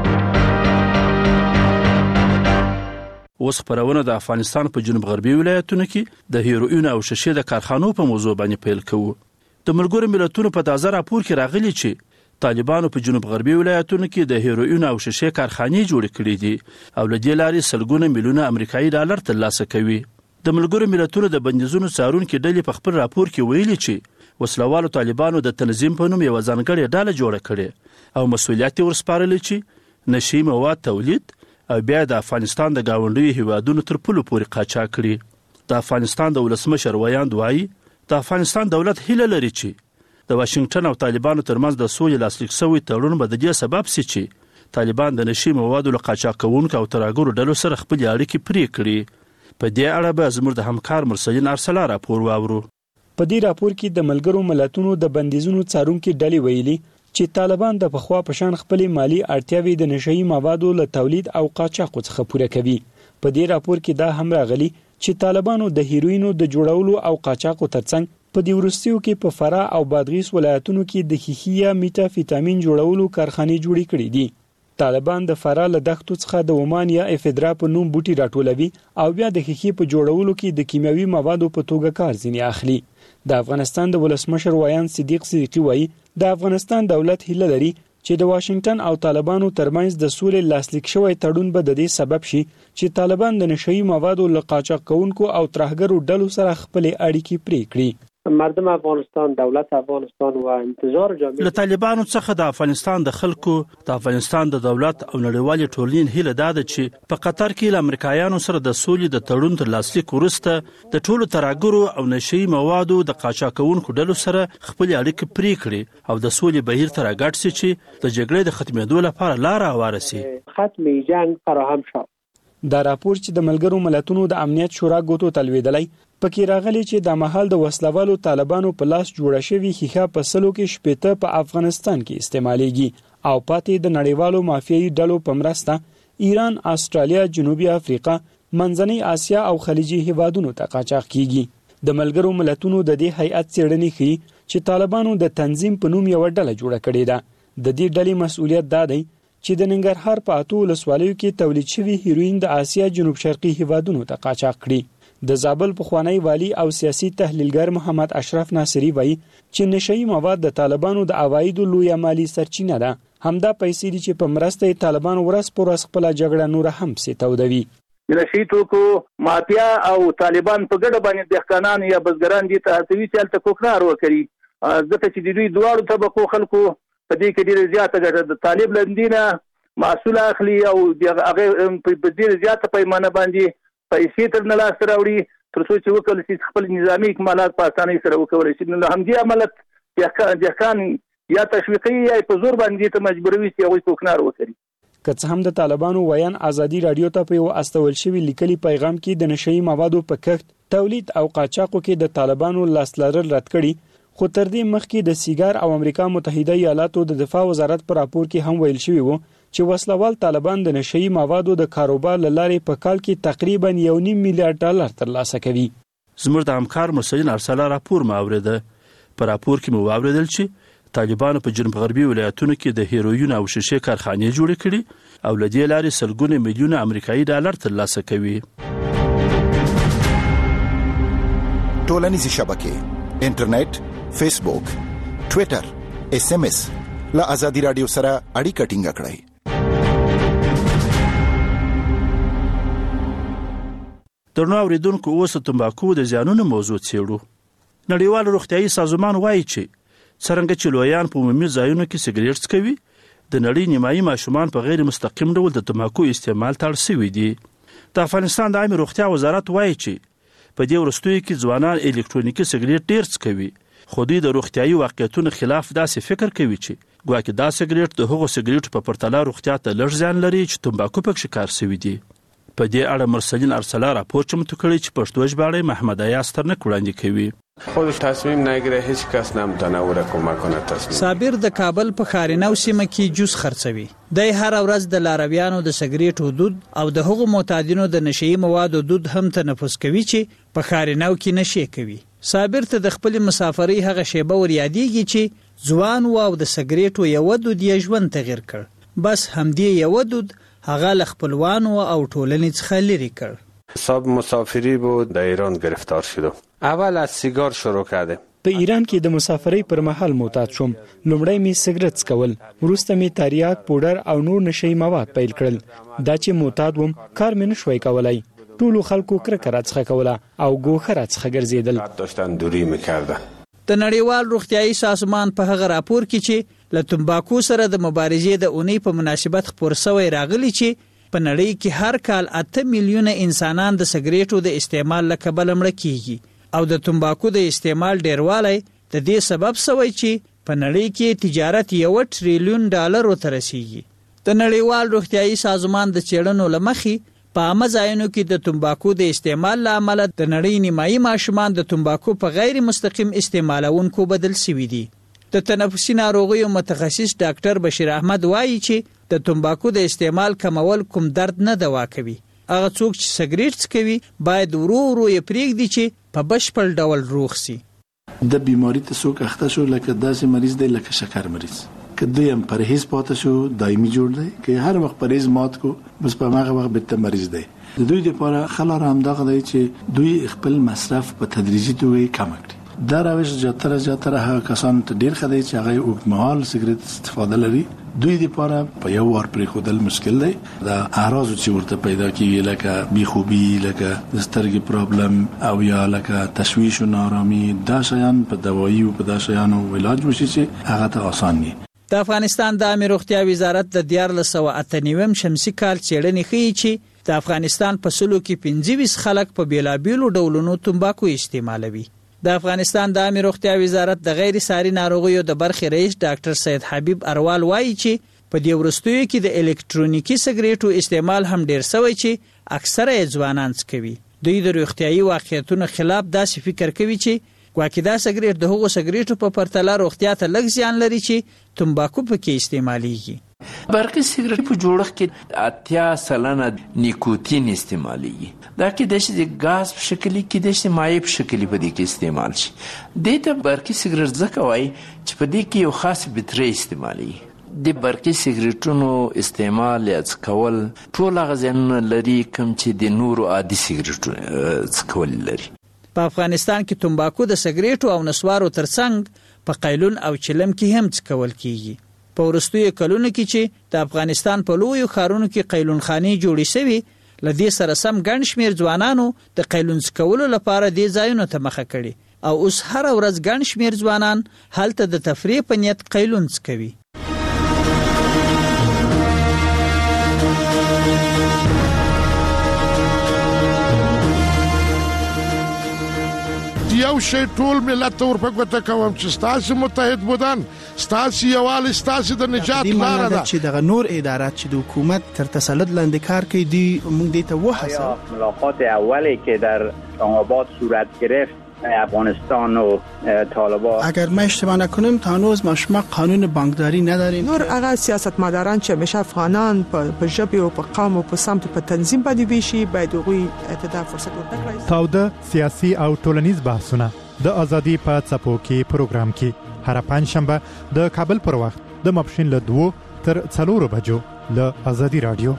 اوس خبرونه د افغانستان په جنوب غربي ولایتونو کې د هیروئین او شیشې د کارخانو په موضوع باندې پیل کوو. د ملګرو ملتونو په تازه راپور کې راغلي چې طالبانو په جنوب غربي ولایتونو کې د هیروئین او شیشې کارخانې جوړې کړې دي او له دې لارې سلګونه میلیونه امریکایي ډالر ترلاسه کوي. د ملګرو ملتونو د بندیزونو څارونکي ډلې په خپل راپور کې ویلي چې وسلوالو طالبانو د تنظیم په نوم یو ځانګړې ډله جوړه کړې او مسؤلیت یې ورسپارلی چې نشي مواد تولید او بیا د افغانستان د گاونډیو هیوادونو تر پلو پورې قاچاق کړي. د افغانستان د ولسمشر ویاند وایي د افغانستان دولت هیله لري چې د واشنگټن او طالبانو ترمنځ د سولې لاسلیک شوی تړون به د دې سبب شي چې طالبان د نشي موادو له قاچاق کوونکو او ترهګرو ډلو سره خپل اړیکې پرې کړي. په دې اړه به زموږ د همکار مرسلین ارسلا راپور واورو. په دې راپور کې د ملګرو ملتونو د بندیزونو څارونکي ډلې ویلي چې طالبان د پخوا پشان خپل مالی اړتیاوې د نشهیي موادو له تولید او قاچاق څخه پوره کوي. په دې راپور کې دا هم راغلي چې طالبانو د هیروینو د جوړولو او قاچاق ترڅنګ په دې وروستیو کې په فراه او بادغیس ولایتونو کې د خیخیا میتافیتامین جوړولو کارخانې جوړې کړې دي. طالبان د فراه له دښتو څخه د ومان یا افیدرا په نوم بوټي راټولوي او بیا د خیخي په جوړولو کې د کیمیاوي موادو په توګه کار ځینې اخلي. د افغانستان د ولسمشر ویان صدیق صدیقی وایي د افغانستان دولت هیله لري چې د واشنگټن او طالبانو ترمنځ د سولې لاسلیک شوی تړون به د دې سبب شي چې طالبان د نشهیي موادو له قاچاق کوونکو او ترهګرو ډلو سره خپل اړیکې پرې کړي. مردم افغانستان، دولت افغانستان و انتظار جامعه له طالبانو څخه د افغانستان د خلکو، د افغانستان د دولت او نړیوال ټولنې هیله ده چې په قطر کې له امریکایانو سره د سولې د تړون تر لاسلیک وروسته د ټولو ترهګرو او نشهیي موادو د قاچاق کوونکو ډلو سره خپل اړیکې پرې کړي او د سولې بهیر ته راګډ شي چې د جګړې د ختمېدو لپاره لار هواره شي. ختم جنگ فراهم شو. دا راپور چې د ملګرو ملتونو د امنیت شورا ګوتو تلویدلی پکې راغلی چې د محل د وسلوالو طالبانو په لاس جوړه شوی خیخه په سلو کې شپېته په افغانستان کې استعمالېږي او پاتې د نړیوالو مافیایي ډلو په مرسته ایران، استرالیا، جنوبي افریقا، منځنۍ اسیا او خلیجي هیوادونو ته قاچاق کیږي. د ملګرو ملتونو د دې هیئت څېړنې ښيي چې طالبانو د تنظیم په نوم یو ډله جوړه کړې ده. د دې ډلې مسؤلیت دا دی چې د ننګرهار په اتو ولسوالیو کې تولید شوی هیروین د اسیا جنوب شرقي هیوادونو ته قاچاق کړي. د زابل پخوانی والی او سیاسي تحلیلګر محمد اشرف ناصری وایي چې نشهیي مواد د طالبانو د عوایدو لویه مالی سرچینه ده. همدا پیسې دي چې په مرسته طالبان ورځ پر ورځ خپل جګړه نور هم سیتودوي. د نشي توکو مافیا او طالبان په ګډه باندې دهقانان یا بزګران دي ته هڅوي چې هلته کوکنار وکړي، ځکه چې د دوی دواړو طبقو خلکو په دې کې ډېره زیاته ګټه د طالب لندینه محصول اخلي او هغه په ډېره زیاته پیمانه باندې پیسې تر نه لاسته راوړي تر څو چې وکړي چې خپل نظامي اکمالات په اسانۍ سره وکړي. چې نو همدې عملت دهقان یا تشویقي یا په زور باندې ته مجبوروي چې هغوی کوکنار وکړي. که څه هم د طالبانو ویان ازادي رادیو ته په یو استول شوی لیکلي پیغام کې د نشئی موادو په کښت، تولید او قاچاقو کې د طالبانو لاس لرل رد کړي، خو تر دې مخکې د سیګار او امریکا متحده ایالاتو د دفاع وزارت پر راپور کې هم ویل شوی وو چې وسلوال طالبان د نشئی موادو د کاروبار لارې په کال کې تقریبا یو نیم میلیارډ ډالر ترلاسه کوي. زموږ د همکار مرسلین ارسله راپور ماورده په راپور کې مو واوریدل چې طالبانو په جنوب غربي ولایتونو کې د هیروین او شیشې کارخانې جوړې کړي او له دې لارې سلګونه میلیونه امریکایي ډالر ترلاسه کوي. ټولنیزې شبکې، انټرنیټ، فیسبوک، ټویټر، اس ام اس له ازادي رادیو سره اړیکه ټینګه کړئ. درنو اوریدونکو، اوس تمباکو د زیانونو موضوع څیړو. نړیوال روغتیايي سازمان وایي چې څرنګه چې لویان په عمومي ځایونو کې سګریټ څکوي، د نړۍ نیمایي ماشومان په غیر مستقیم ډول د تمباکو استعمال ته اړ شوي دي. د افغانستان د عامه روغتیا وزارت وایي چې په دې وروستیو کې ځوانان الکترونیکي سګریټ ډېر څکوي، خو دوی د روغتیايي واقعیتونو خلاف داسې فکر کوي چې ګواکې دا سګریټ د هغو سګریټو په پرتله روغتیا ته لږ زیان لري چې تمباکو پکې کار شوي دي. په دې اړه مرسلین ارسله راپور چمتو کړی چې پښتو ژباړه محمد ایاز ترنک وړاندې کوي. خودش تصمیم نگیره، هیچ کس نمیتونه او را کمک کنه تصمیم. صابر د کابل په خارینو سیمه کې جوس خرڅوي. د هر ورځ د لارویانو د سګریټو دود او د هغو معتادینو د نشئی موادو دود هم تنفس کوي چې په خارینو کې نشي کوي. صابر ته د خپل مسافرۍ هغه شیبه ور یادېږي چې ځوان و او د سګریټو یو دود یې ژوند تغیر کړ. بس همدې یو دود هغه ل خپلوانو او ټولنې څخه لري کړ. صاحب مسافری بود در ایران گرفتار شد. اول از سیگار شروع کرده. په ایران کې د مسافرۍ پر مهال معتاد شوم. لومړی می سګرټ څکول، وروسته می تریاک، پودر او نور نشئی مواد پیل کړل. دا چې معتاد وم کار مې نشوي کولای. ټولو خلکو کرکه راڅخه کوله او ګوښه راڅخه ګرځېدل. داشتن دوری میکردن. د نړیوال روغتیايي سازمان په هغه راپور کې چې له تمباکو سره د مبارزې د اونۍ په مناسبت خپور شوی راغلی چې په نړۍ کې هر کال اته میلیونه انسانان د سګریټو د استعمال له کبله مړه کیږي او د تمباکو د استعمال ډیروالی د دې سبب شوی چې په نړۍ کې تجارت یو ټریلیون ډالر ته رسیږي. د نړیوال روغتیايي سازمان د څېړنو له مخې په عامه ځایونو کې د تمباکو د استعمال له امله د نړۍ نیمایي ماشومان د تمباکو په غیر مستقیم استعمالونکو بدل شوي دي. د تنفسي ناروغیو متخصص ډاکټر بشیر احمد وایي چې د تمباکو د استعمال کمول کوم درد نه دوا کوي. هغه څوک چې سګریټ څکوي باید ورو ورو یې پرېږدي چې په بشپړ ډول روغ شي. د بیماری ته څوک اخته شو لکه داسې مریض دی لکه شکر مریض، که دوی هم پرهیز پاتې شو دایمي جوړ دی، که هر وخت پرهیز مات کو بس په هغه وخت به مریض دی. د دوی لپاره خلار هم دغه دی چې دوی خپل مصرف په تدریجي توګه کم کړي. دا روش زیاتره زیاتره هغه کسان ته ډیر ښه دی چې هغه اوږدمهال سګریټ استفاده لري. دوی لپاره په یو وار پرېښودل مشکل دی. دا اعراض چې ورته پیدا کیږي لکه بیخوبي، لکه د سترګې پرابلم او یا لکه تشویش و نارامي، دا شیان په دوایي او په دا شیانو علاج وشي چې هغه ته آسان دي. د افغانستان د عامه روغتیا وزارت د دیارلس سوه اته نوي شمسي کال څېړنې ښیي چې د افغانستان په سلو کې پنځه ویشت خلک په بیلابیلو ډولونو تمباکو استعمالوي. د افغانستان د عامه روغتیا وزارت د غیر ساري ناروغیو د برخې رئیس ډاکټر سید حبیب اروال وایي چې په دې وروستیو کې د الکترونیکي سګریټو استعمال هم ډیر شوی چې اکثره یې ځوانان څکوي. دوی د روغتیايي واقعیتونو خلاف داسې فکر کوي چې ګواکې دا سګریټ د هغو سګریټو په پرتله روغتیا ته لږ زیان لري چې تمباکو پکې استعمالیږي. برقی سیګریټ په جوړښت کې اتیا سلنه نیکوتین استعمالیږي. دا کې د شي غاز په شکل کې د شي مایع په شکل په دې کې استعمال شي. د ته برقی سیګریټ ځکه وایي چې په دې کې یو خاص بټري استعمالیږي. د برقی سیګریټونو استعمال یا څکول ټول هغه زیانونه لري کوم چې د نورو عادي سیګریټونو څکول لري. په افغانستان کې تمباکو د سګریټو او نسوارو ترڅنګ په قیلون او چلم کې هم څکول کیږي. په وروستیو کلونو کې چې د افغانستان په لویو ښارونو کې قیلونخانې جوړې شوې لدې سره سم ګڼ شمېر ځوانانو د قیلون څکولو لپاره دې ځایونو ته مخه کړې او اوس هر ورځ ګڼ شمېر ځوانان هلته د تفریح په نیت قیلون څکوي. یو شی ټول ملت ته ورپګوته کوم چې ستاسو متحد بودن ستاسو یووالی ستاسو د نجات لاره ده چې دغه نور ادارات چې د حکومت تر تسلط لاندې کار کوي دی موږ دې ته وهڅوو. ملاقات اولی که در آباد صورت گرفت افغانستان و طالبان، اگر ما اشتباه نکنیم تا هنوز ما شما قانون بانکداری نداریم. نور هغه سیاستمداران چې همیشه افغانان په ژبه او په قوم او په سمت په تنظیم باندې ویشي باید هغوی ته فرصت ورکړي. تاوده سیاسي او ټولنیز بحثونه د ازادي په څپو کې پروګرام کې هر پنځشنبه د کابل پر وخت د ماپښین له دوه تر څلورو بجو له ازادي رادیو.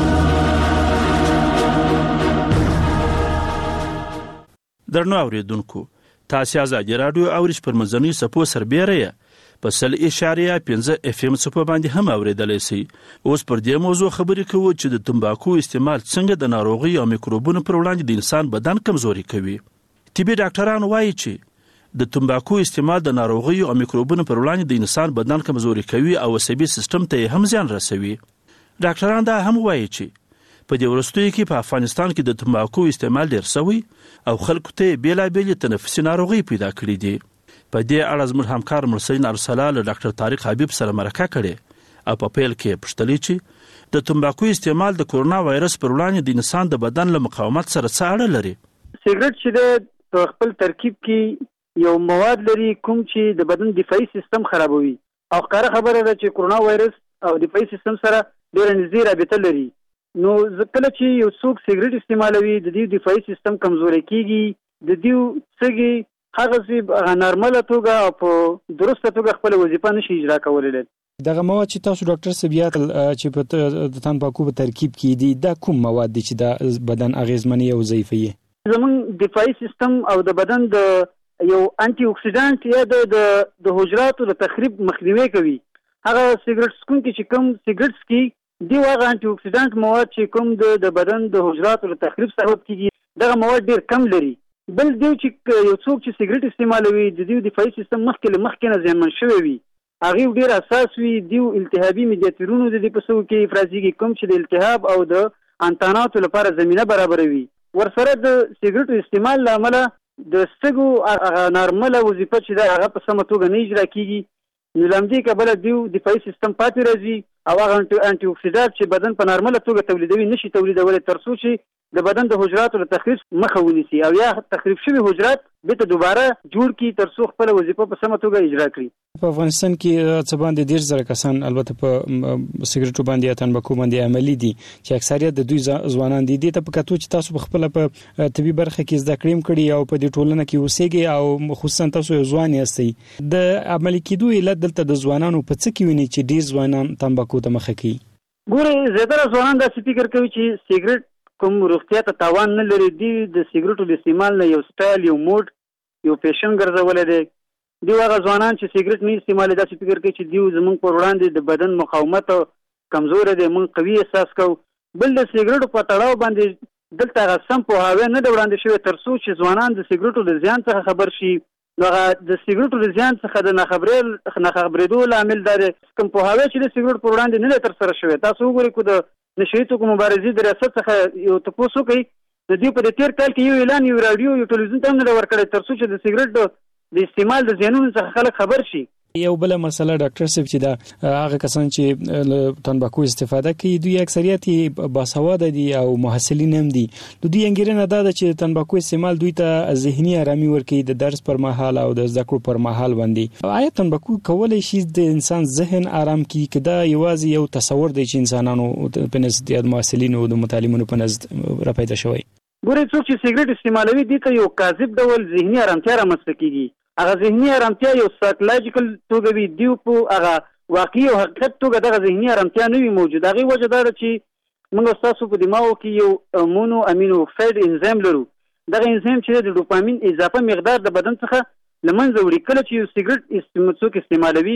درنو اوریدونکو تاسو ازادي رادیو اورش پر مزنی سپو سربېره په سل اشاریه پنځه اف ام سپو باندې هم اوریدلای شئ. اوس پر دې موضوع خبرې کوو چې د تمباکو استعمال څنګه د ناروغي او میکروبونو پر وړاندې د انسان بدن کمزوري کوي. طبي ډاکټران وایي چې د تمباکو استعمال د ناروغي او میکروبونو پر وړاندې د انسان بدن کمزوري کوي او عصبي سیستم ته هم زیان رسوي. ډاکټران دا هم وایي چې په دې وروستیو کې په افغانستان کې د تمباکو استعمال ډېر شوی او خلکو ته بیلابېلې تنفسي ناروغۍ پیدا کړې دي. په دې اړه زموږ همکار مرسلین ارسلا له ډاکټر طارق حبیب سره مرکه کړې او په پیل کې پوښتلې چې د تمباکو استعمال د کورونا وایرس پر وړاندې د انسان د بدن له مقاومت سره څه اړه لري. سیګریټ چې د خپل ترکیب کې یو مواد لري کوم چې د بدن دفاعي سیستم خرابوي او ښکاره خبره ده چې کورونا وایرس او دفاعي سیستم سره ډېره نږدې رابطه لري. نو کله چې یو څوک سیګریټ استعمالوي د دې دفاعي سیستم کمزوري کیږي، د دې سږي هغه چې نارمله توګه او په درسته توګه خپل وظیفه نشي اجرا کولی. دغه مواد چې تاسو ډاکټر سبیات چې په د تمباکو په ترکیب کې دي دا کوم مواد دي چې د بدن اغیزمنې او ضعیفوي؟ زموږ دفاعي سیستم او د بدن د یو انټي اکسیډانټ یا د د حجراتو د تخریب مخنیوي کوي. هغه سیګریټ څکونکي چې کوم سیګریټ څکي دی هغه انټي اکسیډانټ مواد چې کوم د د بدن د حجراتو د تخریب سبب کیږي دغه مواد ډیر کم لري. بل دی چې یو څوک چې سیګریټ استعمالوي د دې دفاعي سیستم مخکې له مخکې نه زیانمن شوی وي، هغه ډیر اساس وي دی التهابي میډیاتورونو د دې په سو کې افرازيږي کوم چې د التهاب او د انتاناتو لپاره زمينه برابروي. ورسره د سیګریټ استعمال لامل د سګو هغه نارمله وظیفه چې دا هغه په سمه توګه نه اجرا کیږي. نو لمدې کبل دیو دفاعي سیستم پاتې راځي او هغه انټي اکسیډانټ چې بدن په نارمله توګه تولیدوي نشي تولیدولی تر څو چې د بدن د حجراتو د تخریب مخه ونیسي او یا تخریب شوي حجرات بیرته دوباره جوړ کړي تر څو خپل وظیفه په سمه توګه اجرا کړي. په افغانستان کې څه باندې ډیر زره کسان البته په سیګریټو باندې یا تمباکو باندې عملی دي چې اکثریت د دوی ځوانان دي. دې ته په کتو چې تاسو په خپل په طبي برخه کې زده کړې کړي او په دې ټولنه کې اوسېږئ او خصوصا تاسو یو ځوان یاستئ، د عملي کېدو علت دلته د ځوانانو په څه کې ویني چې ډیر ځوانان تمباکو ته مخه کوي؟ ګوره زیاتره ځوانان داسې فکر کوي چې سیګریټ کوم روغتیا ته تاوان نه لري. دی د سیګریټو د استعمال نه یو سټایل یو موډ یو پیشن ګرځولې دی. دی هغه ځوانان چې سیګریټ نه استعمالوي داسې فکر کوي چې دیو زموږ پر وړاندې د بدن مقاومت کمزور دی، موږ قوي احساس کوو. بل د سیګریټو په تړاو باندې دلته هغه سم پوهاوی نه دی وړاندې شوی تر څو چې ځوانان د سیګریټو د زیان څخه خبر شي. هغه د سیګریټو د زیان څخه د ناخبرۍ ناخبرېدو لامل دا دی کوم پوهاوی چې د سیګریټ پر وړاندې نه دی ترسره شوی. تاسو وګورئ کو د نشهیي توکو مبارزې د ریاست څخه یو تپوس وکړئ، د دې په تیر کال کې یو اعلان یو رادیو یو ټلویزیون ته هم نه ورکړی تر څو چې د سیګریټ د استعمال د زیانونو څخه خلک خبر شي. یو بل مسله ډاکټر صاحب چې دا هغه کسان چې له تمباکو استفاده کوي دوی اکثریت باسواده دي او محصلین هم دي. د دوی انګیرنه دا ده چې تمباکو استعمال دوی ته ذهني آرامي ورکوي د درس پر مهال او د زده کړو پر مهال باندې. آیا تمباکو کولای شي د انسان ذهن آرام کړي که دا یوازې یو تصور دی چې انسانانو په نزد د محصلینو او د متعلمینو په نزد را پیدا شوی؟ ګورئ څوک چې سیګریټ استعمالوي دي ته یو کاذب ډول ذهني آرامتیا رامنځته کیږي. هغه ذهني آرامتیا یو سایکولوژیکل توګه وي، دیو په هغه واقعي او حقیقت توګه دغه ذهني آرامتیا نه وي موجود. هغه وجه دا ده چې موږ تاسو په دماغو کې یو مونو امینو اکساید انزیم لرو. دغه انزیم چې د ډوپامین اضافه مقدار د بدن څخه لمنځه وړي. کله چې یو سیګریټ څوک استعمالوي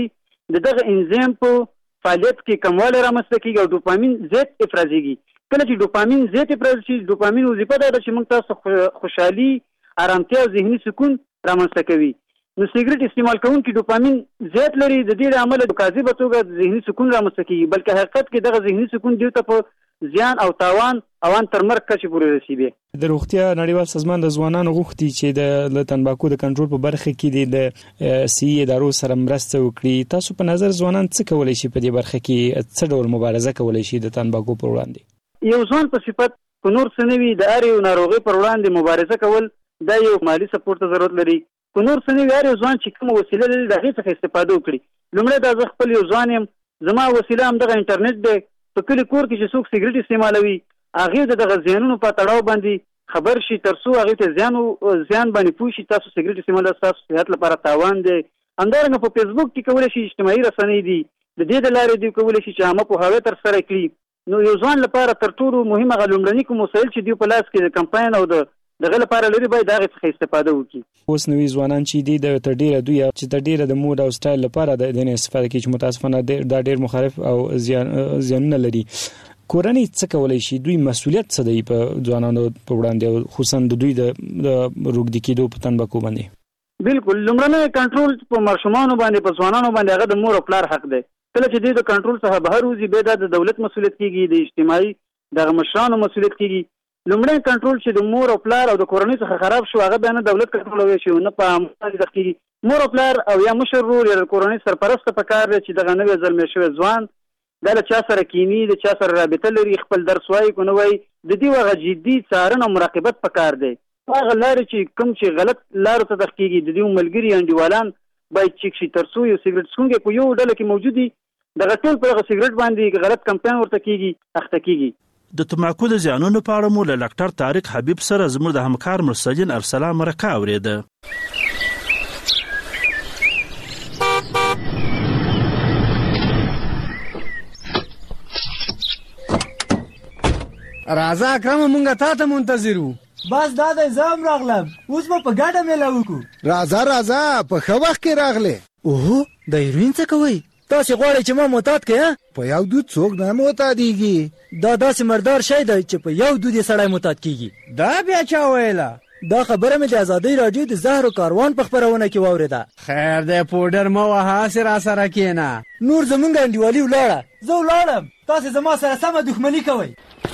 د دغه انزیم په فعالیت کې کموالی رامنځته کیږي او ډوپامین زیات افرازیږي. کله چې ډوپامین زیات افراز شي، ډوپامین وظیفه دا ده چې موږ تاسو خوشحالي، آرامتیا او ذهني سکون رامنځته کوي. نو سیګریټ استعمال کوونکي ډوپامین زیات لري، د دې له امله د کاذبه توګه ذهني سکون رامنځته کیږي، بلکې حقیقت کې دغه ذهني سکون دوی ته په زیان او تاوان اوان تر مرګ کچې پورې رسیږي. د روغتیا نړیوال سازمان د ځوانانو غوښتي چې د تنباکو د کنټرول په برخه کې د سی ادارو سره مرسته وکړي. تاسو په نظر ځوانان څه کولای شي په دې برخه کې، څه ډول مبارزه کولای شي د تنباکو پر وړاندې؟ یو ځوان په صفت په نور څه نه وي، د هر یو ناروغۍ پر وړاندې مبارزه کول دا یو مالی سپورټ ته ضرورت لري. په نور څه نه وي، هر یو ځوان چې کومه وسیله لري د هغې څخه استفاده وکړي. لومړی دا زه خپل یو ځوان یم، زما وسیله همدغه انټرنیټ دی. په کلي کور کې چې څوک سیګریټ استعمالوي هغې د دغه زیانونو په تړاو باندې خبر شي، تر څو هغې ته زیان زیان باندې پوه شي تاسو سیګریټ استعمال ستاسو صحت لپاره تاوان دی. همدارنګه په فیسبوک کې کولی شي، اجتماعي رسنۍ دي، د دې د لارې دوی کولی شي چې عامه پوهاوی ترسره کړي. نو یو ځوان لپاره تر ټولو مهم هغه لومړني کوم وسایل چې دوی په لاس کې د کمپاین او د دغه لپاره لري باید هغه څخه استفاده وکړي. اوس نوې ځوانان چې دي د تر ډیره دوی چې تر ډیره د مود او سټایل لپاره د دې استفاده کوي چې متاسفانه دا ډیر مخالف او زیان زیانونه لري. کورنۍ څه کولای شي؟ دوی مسؤلیت څه دی په ځوانانو په وړاندې او خصوصا د دوی د روږدي کېدو په تنباکو باندې؟ بالکل لومړنی کنټرول په ماشومانو باندې، په ځوانانو باندې هغه د مور او پلار حق دی. کله چې دوی د کنټرول څخه بهر وځي بیا دا د دولت مسؤلیت کیږي، د اجتماعي دغه مشرانو مسؤلیت کیږي. لومړی کنټرول چې د مور او پلار او د کورنۍ څخه خراب شو هغه بیا نه دولت کنټرولوي شي، نه په عامه کېږي. مور او پلار او یا مشر رول یا د کورنۍ سرپرسته پکار دی چې دغه نوې زلمی شوی ځوان دا له چا سره کینی، د چا سره رابطه لري، خپل درس وایي که نه وایي، د دې هغه جدي څارنه او مراقبت پکار دی. هغه لارې چې کوم چې غلط لارو ته دخ کېږي د دې ملګري انډیوالان باید چیک شي، تر څو یو سیګریټ څښونکی په یو ډله کې موجود وي دغه ټول په دغه سیګریټ باندې غلط کمپاین ورته کېږي، اخته کېږي. د تمباکو د زیانونو په اړه مو له ډاکټر طارق حبیب سره زموږ د همکار مرسلین ارسلا مرکه اورېده. راځه اکرم مونږه تا ته منتظر وو. بس دا د زم راغلم، اوس به په ګډه میله وکړو. راځه راځه په ښه وخت کې راغلې. اوهو د هیروین څه کوئ؟ تاسې غواړئ چې ما معتاد کړئ؟ په یو دود څوک نه معتادېږي. دا داسې مردار شی دی چې په یو دود یې سړی معتاد کېږي. دا بیا چا ویله؟ دا خبره مې د ازادۍ راډیو د زهرو کاروان په خپرونه کې واورېده. خیر دی پوډر مه وهه، هسې را سره کښېنه. نور زمونږ انډیوالي ولاړه، زه ولاړم، تاسې زما سره سمه دښمني کوئ.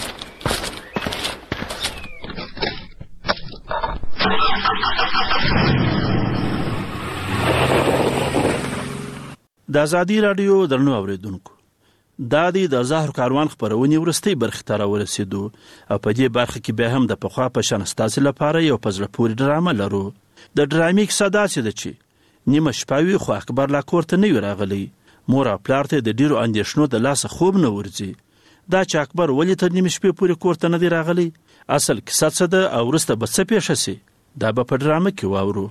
د ازادي رادیو درنو اوریدونکو، دا دی د زهر کاروان خپرونې وروستۍ برخې ته راورسېدو او په دې برخه کې بیا هم د پخوا په شان ستاسې لپاره یو په زړه پورې ډرامه لرو. د ډرامې کیسه داسې ده چې نیمه شپه وي خو اکبر لا کور ته نه وي راغلی. مور او پلار ته د ډېرو اندېښنو د لاسه خوب نه ورځي. دا چې اکبر ولې تر نیمې شپې پورې کور ته نه دی راغلی، اصل کیسه څه ده او وروسته به څه پیښه سي، دا به په ډرامه کې واورو.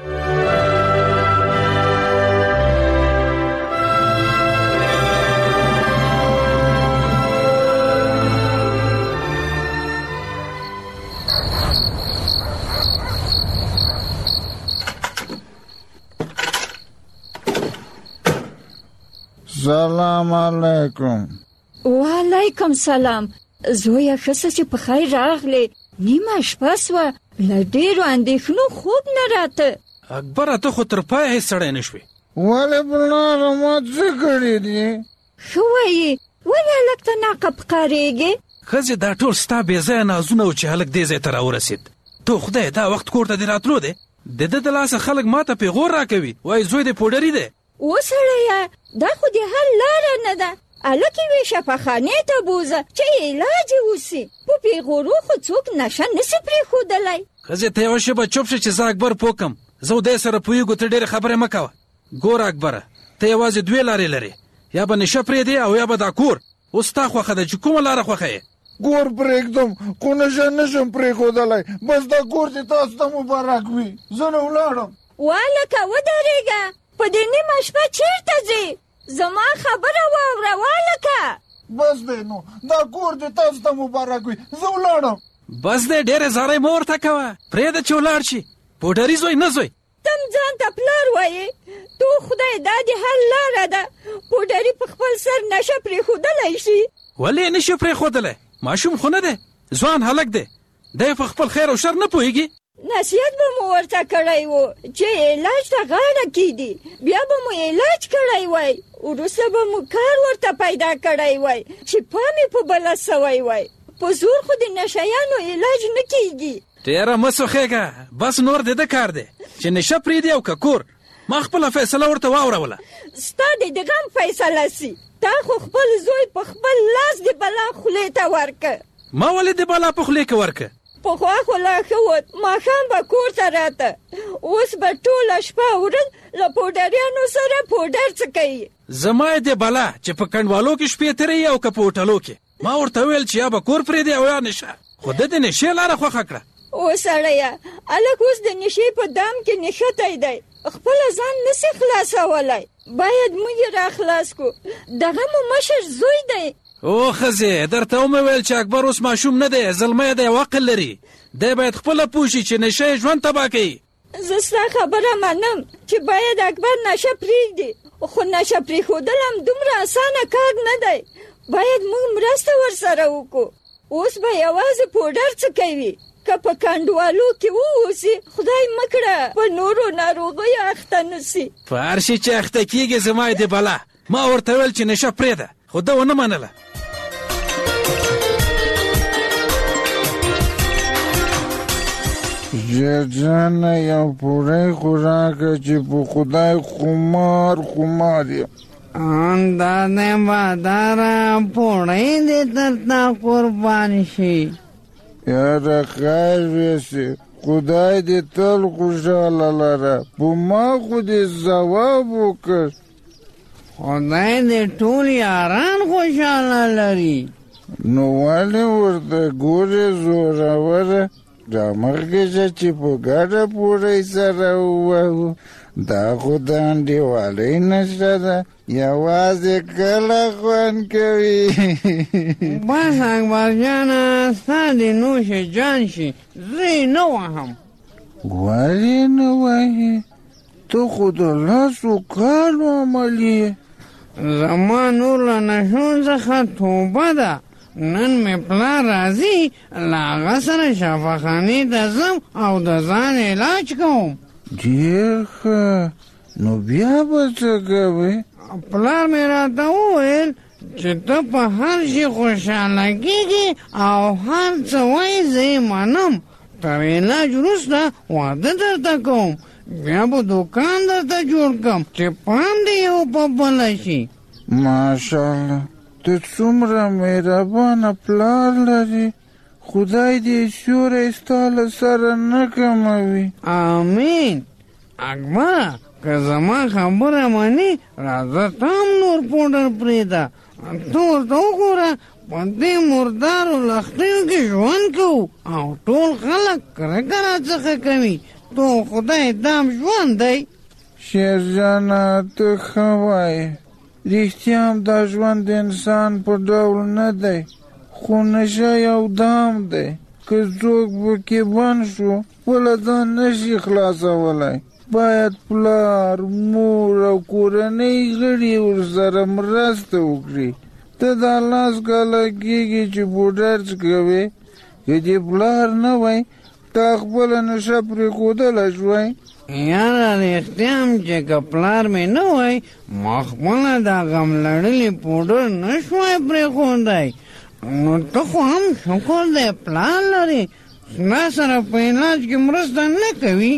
سلام علیکم. وعلیکم سلام. زویا ښه چې په خیر راغلې. نیمه شپه سوه، له ډېرو اندېښنو خوب نه راته. اکبره ته خو تر پایه هېڅ سړی نه شوې. ولې پلاره ما څه کړي دي؟ ښه وایې، ولې هلک ته ناقه ښکارېږې؟ ښځې دا ټول ستا بې ځایه نازونه و چې هلک دې ځای ته راورسېد. تو خدای دا وخت کور ته دې راتلو دی؟ د ده د لاسه خلک ما ته پیغور راکوي، وایي زوی دې پوډري دی. وسړیه دا خو د حل لاره نه ده. هلک یې شفاخانې ته بوځه چې علاج یې وسي. په پیغورو خو څوک نشه نسي پرېښودلی. ښځې ته یوه شېبه چوپ شه چې زه اکبر پوه کړم. زه ودی سره پوهېږو، ته ډېرې خبرې مه کوه. ګوره اکبره، ته یوازې دوې لارې لرې، یا به نشه پرېږدې او یا به دا کور. اوس ستا خوښه ده چې کومه لاره خوښه یې؟ کور پرېږدم خو نشه نشم پرېښودلی. بس دا کور چې تاسو ته مبارک وي. زه نه ولاړم. والکه ودرېږه، په دې نیمه شپه چېرته ځې؟ زما خبره واوره والکه. بس دی نو، دا کور دې تاسو ته مبارک وي. زه ولاړم. بس دی، ډېرې زارۍ مه ورته کوه، پرېږده چې ولاړ شي. پوډري زوی نه زوی. ته هم ځان ته پلار وایي. تو خدای دا د حل لاره ده. پوډري په خپل سر نشه پرېښودلی شي. ولې یې نشي پرېښودلی؟ ماشوم خو نه دی، ځوان هلک دی. دی په خپل خیر او شر نه پوهېږي. نصیحت به مو ورته کړی و چې علاج ته غاړه کیدي، بیا به مو علاج کړی وای، وروسته به مو کار ورته پیدا کړی وای چې پام یې په بله سوی وای. په زور خو د نشیانو علاج نه کیږي. ډېره مه سوخېږه، بس نور د ده کار دی چې نشه پرېږدي او که کور. ما خپله فیصله ورته واوروله. ستا د دغه هم فیصله سي. تا خو خپل زوی په خپل لاس د بلا خولې ته ورکه. ما ولې د بلا په خولې کې ورکه؟ پخوا خو لا ښه وت، ماښام به کور ته راته، اوس به ټوله شپه ورځ له پوډریانو سره پوډر څکوي. زما یې د بلا چې په کنډوالو کې شپې تېروي او که په هوټلو کې. ما ورته وویل چې یا به کور پرېږدي او یا نشه، خو ده د نشې لاره خوښه کړه. او سړیه، هلک اوس د نشې په دام کې نښتی دی، خپله ځان نسي خلاصولی. باید موږ یې را خلاص کړو. دغه مو مشر زوی دی. او ښځې، درته ومې ویل چې اکبر اوس ماشوم نه دی، زلمی دی او عقل لري. دی باید خپله پوه شي چې نشه یې ژوند تباه کوي. زه ستا خبره منم چې باید اکبر نشه پرېږدي، خو نشه پرېښودل هم دومره اسانه کار نه دی. باید موږ مرسته ورسره وکړو. اوس به یوازې پوډر څکوي. که په کنډوالو کې واوسي، خدای مکړه په نورو ناروغیو اخته نسي. په هر شي چې اخته کېږي زما یې د بلا. ما ورته ویل چې نشه پرېږده، خو ده ونه منله. جانه یو پوړی خو راکړه چې په خدای خمار خمار یم. اندازې باداره پوړی دې درته قربان شي. یاره خیر ویسي، خدای دې تل خوشحاله لره. په ما خو دې ځواب وکړ. خدای دې ټول یاران خوشحاله لري. نو ولې ورته ګورې زوروره؟ رامخکې شه چې په ګډه پوړی سره ووهو. دا خو د انډیوالۍ نشه ده، یوازې کله خوند کوي. بس اکبر جانه، ستا دې نوش جان شي، زه یې نه وهم. ولې نه وهې؟ ته خو د لسو کالو عمل یې. زما نور له نشو څخه توبه ده. نن مې پلار راځي، له هغه سره شفاخانې ته ځم او د ځان علاج کوم. ډېر ښه، نو بیا به څه کوې؟ پلار مې راته وویل چې ته په هر شي خوشحاله کېږي او هر څه وایي زه یې منم. تر علاج وروسته واده درته کوم، بیا به دوکان درته جوړ کړم چې پام دې یو په بله شي. ماشاءالله، ته څومره مهربانه پلار لري. خدای دې سیوری ستا له سره نه کموي. آمین. اکبره، که زما خبره منې، راځه ته هم نور پوډر پرېږده. ته ورته وګوره، په دې مردارو لښتیو کې ژوند کوو او ټول خلک کرکه راڅخه کوي. تو خدای دام ژوند دی. شیرجانه، ته ښه وایې. رښتیا هم دا ژوند د انسان په ډول نه دی، خو نشه یو دام دی. که څوک پکې بند شو، خپله ځان نشي خلاصولی. باید پلار، مور او کورنۍ غړي ورسره مرسته وکړي. ته دا لاس کاله کېږي چې پوډر څکوې. که دې پلار نه وای، تا خپله نشه پرېښودلی شوی. یاره رښتیا هم چې که پلار مې نه وای، ما خپله دا غم لړلي پوډر نه شوی پرېښودی. نو ته خو هم شکر دی پلار لرې، ستا سره په علاج کې مرسته نه کوي.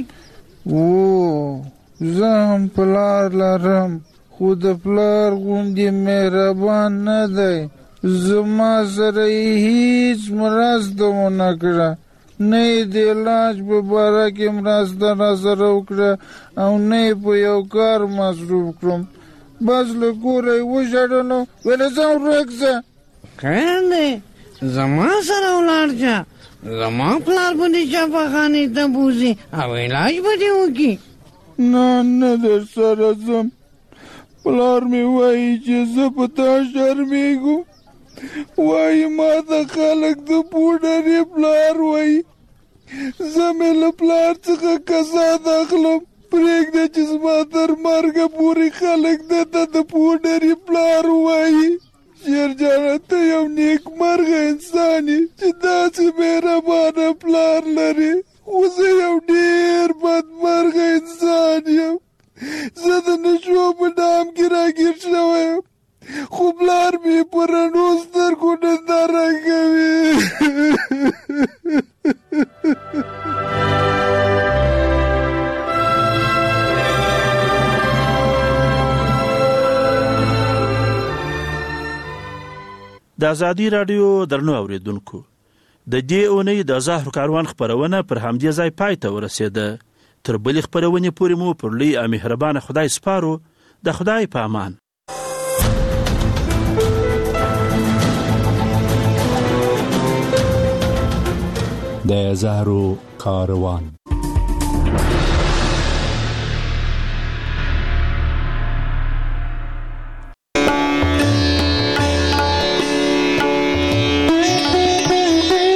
او زه هم پلار لرم، خو د پلار غوندې مهربان نه دی. زما سره یې هیڅ مرسته ونه کړه، نه یې د علاج په باره کې مرسته را سره وکړه او نه یې په یو کار مصروف کړم. بس له کوره یې وشړلو، ویلې ځه ورک ځه. خیر دی، زما سره ولاړ شه. زما پلار به دې شفاخانې ته بوځي او علاج به دې وکړي. نه نه، در سره ځم. پلار مې وایي چې زه په تا شرمېږم. وایي ما ته خلک د پوډرې پلار وایي. زه مې له پلار څخه کسات اخلم، پرېږده چې زما تر مرګه پورې خلک دته د پوډري پلار وایي. شیرجانه ته یو نیکمرغه انسان یې چې داسې مهربانه پلار لرې، خو زه یو ډېر بدمرغه انسان یم. زه د نشو په ډام کې راګیر شوی یم، خو پلار مې په رڼو سترګو ننداره کوي. د ازادي راډیو درنو اوریدونکو، د دې اونۍ د زهر کاروان خپرونه پر همدې ځای پای ته ورسېده. تر بلې خپرونې پورې مو پر لوی او مهربانه خدای سپارو. د خدای په امان. د زهرو کاروان.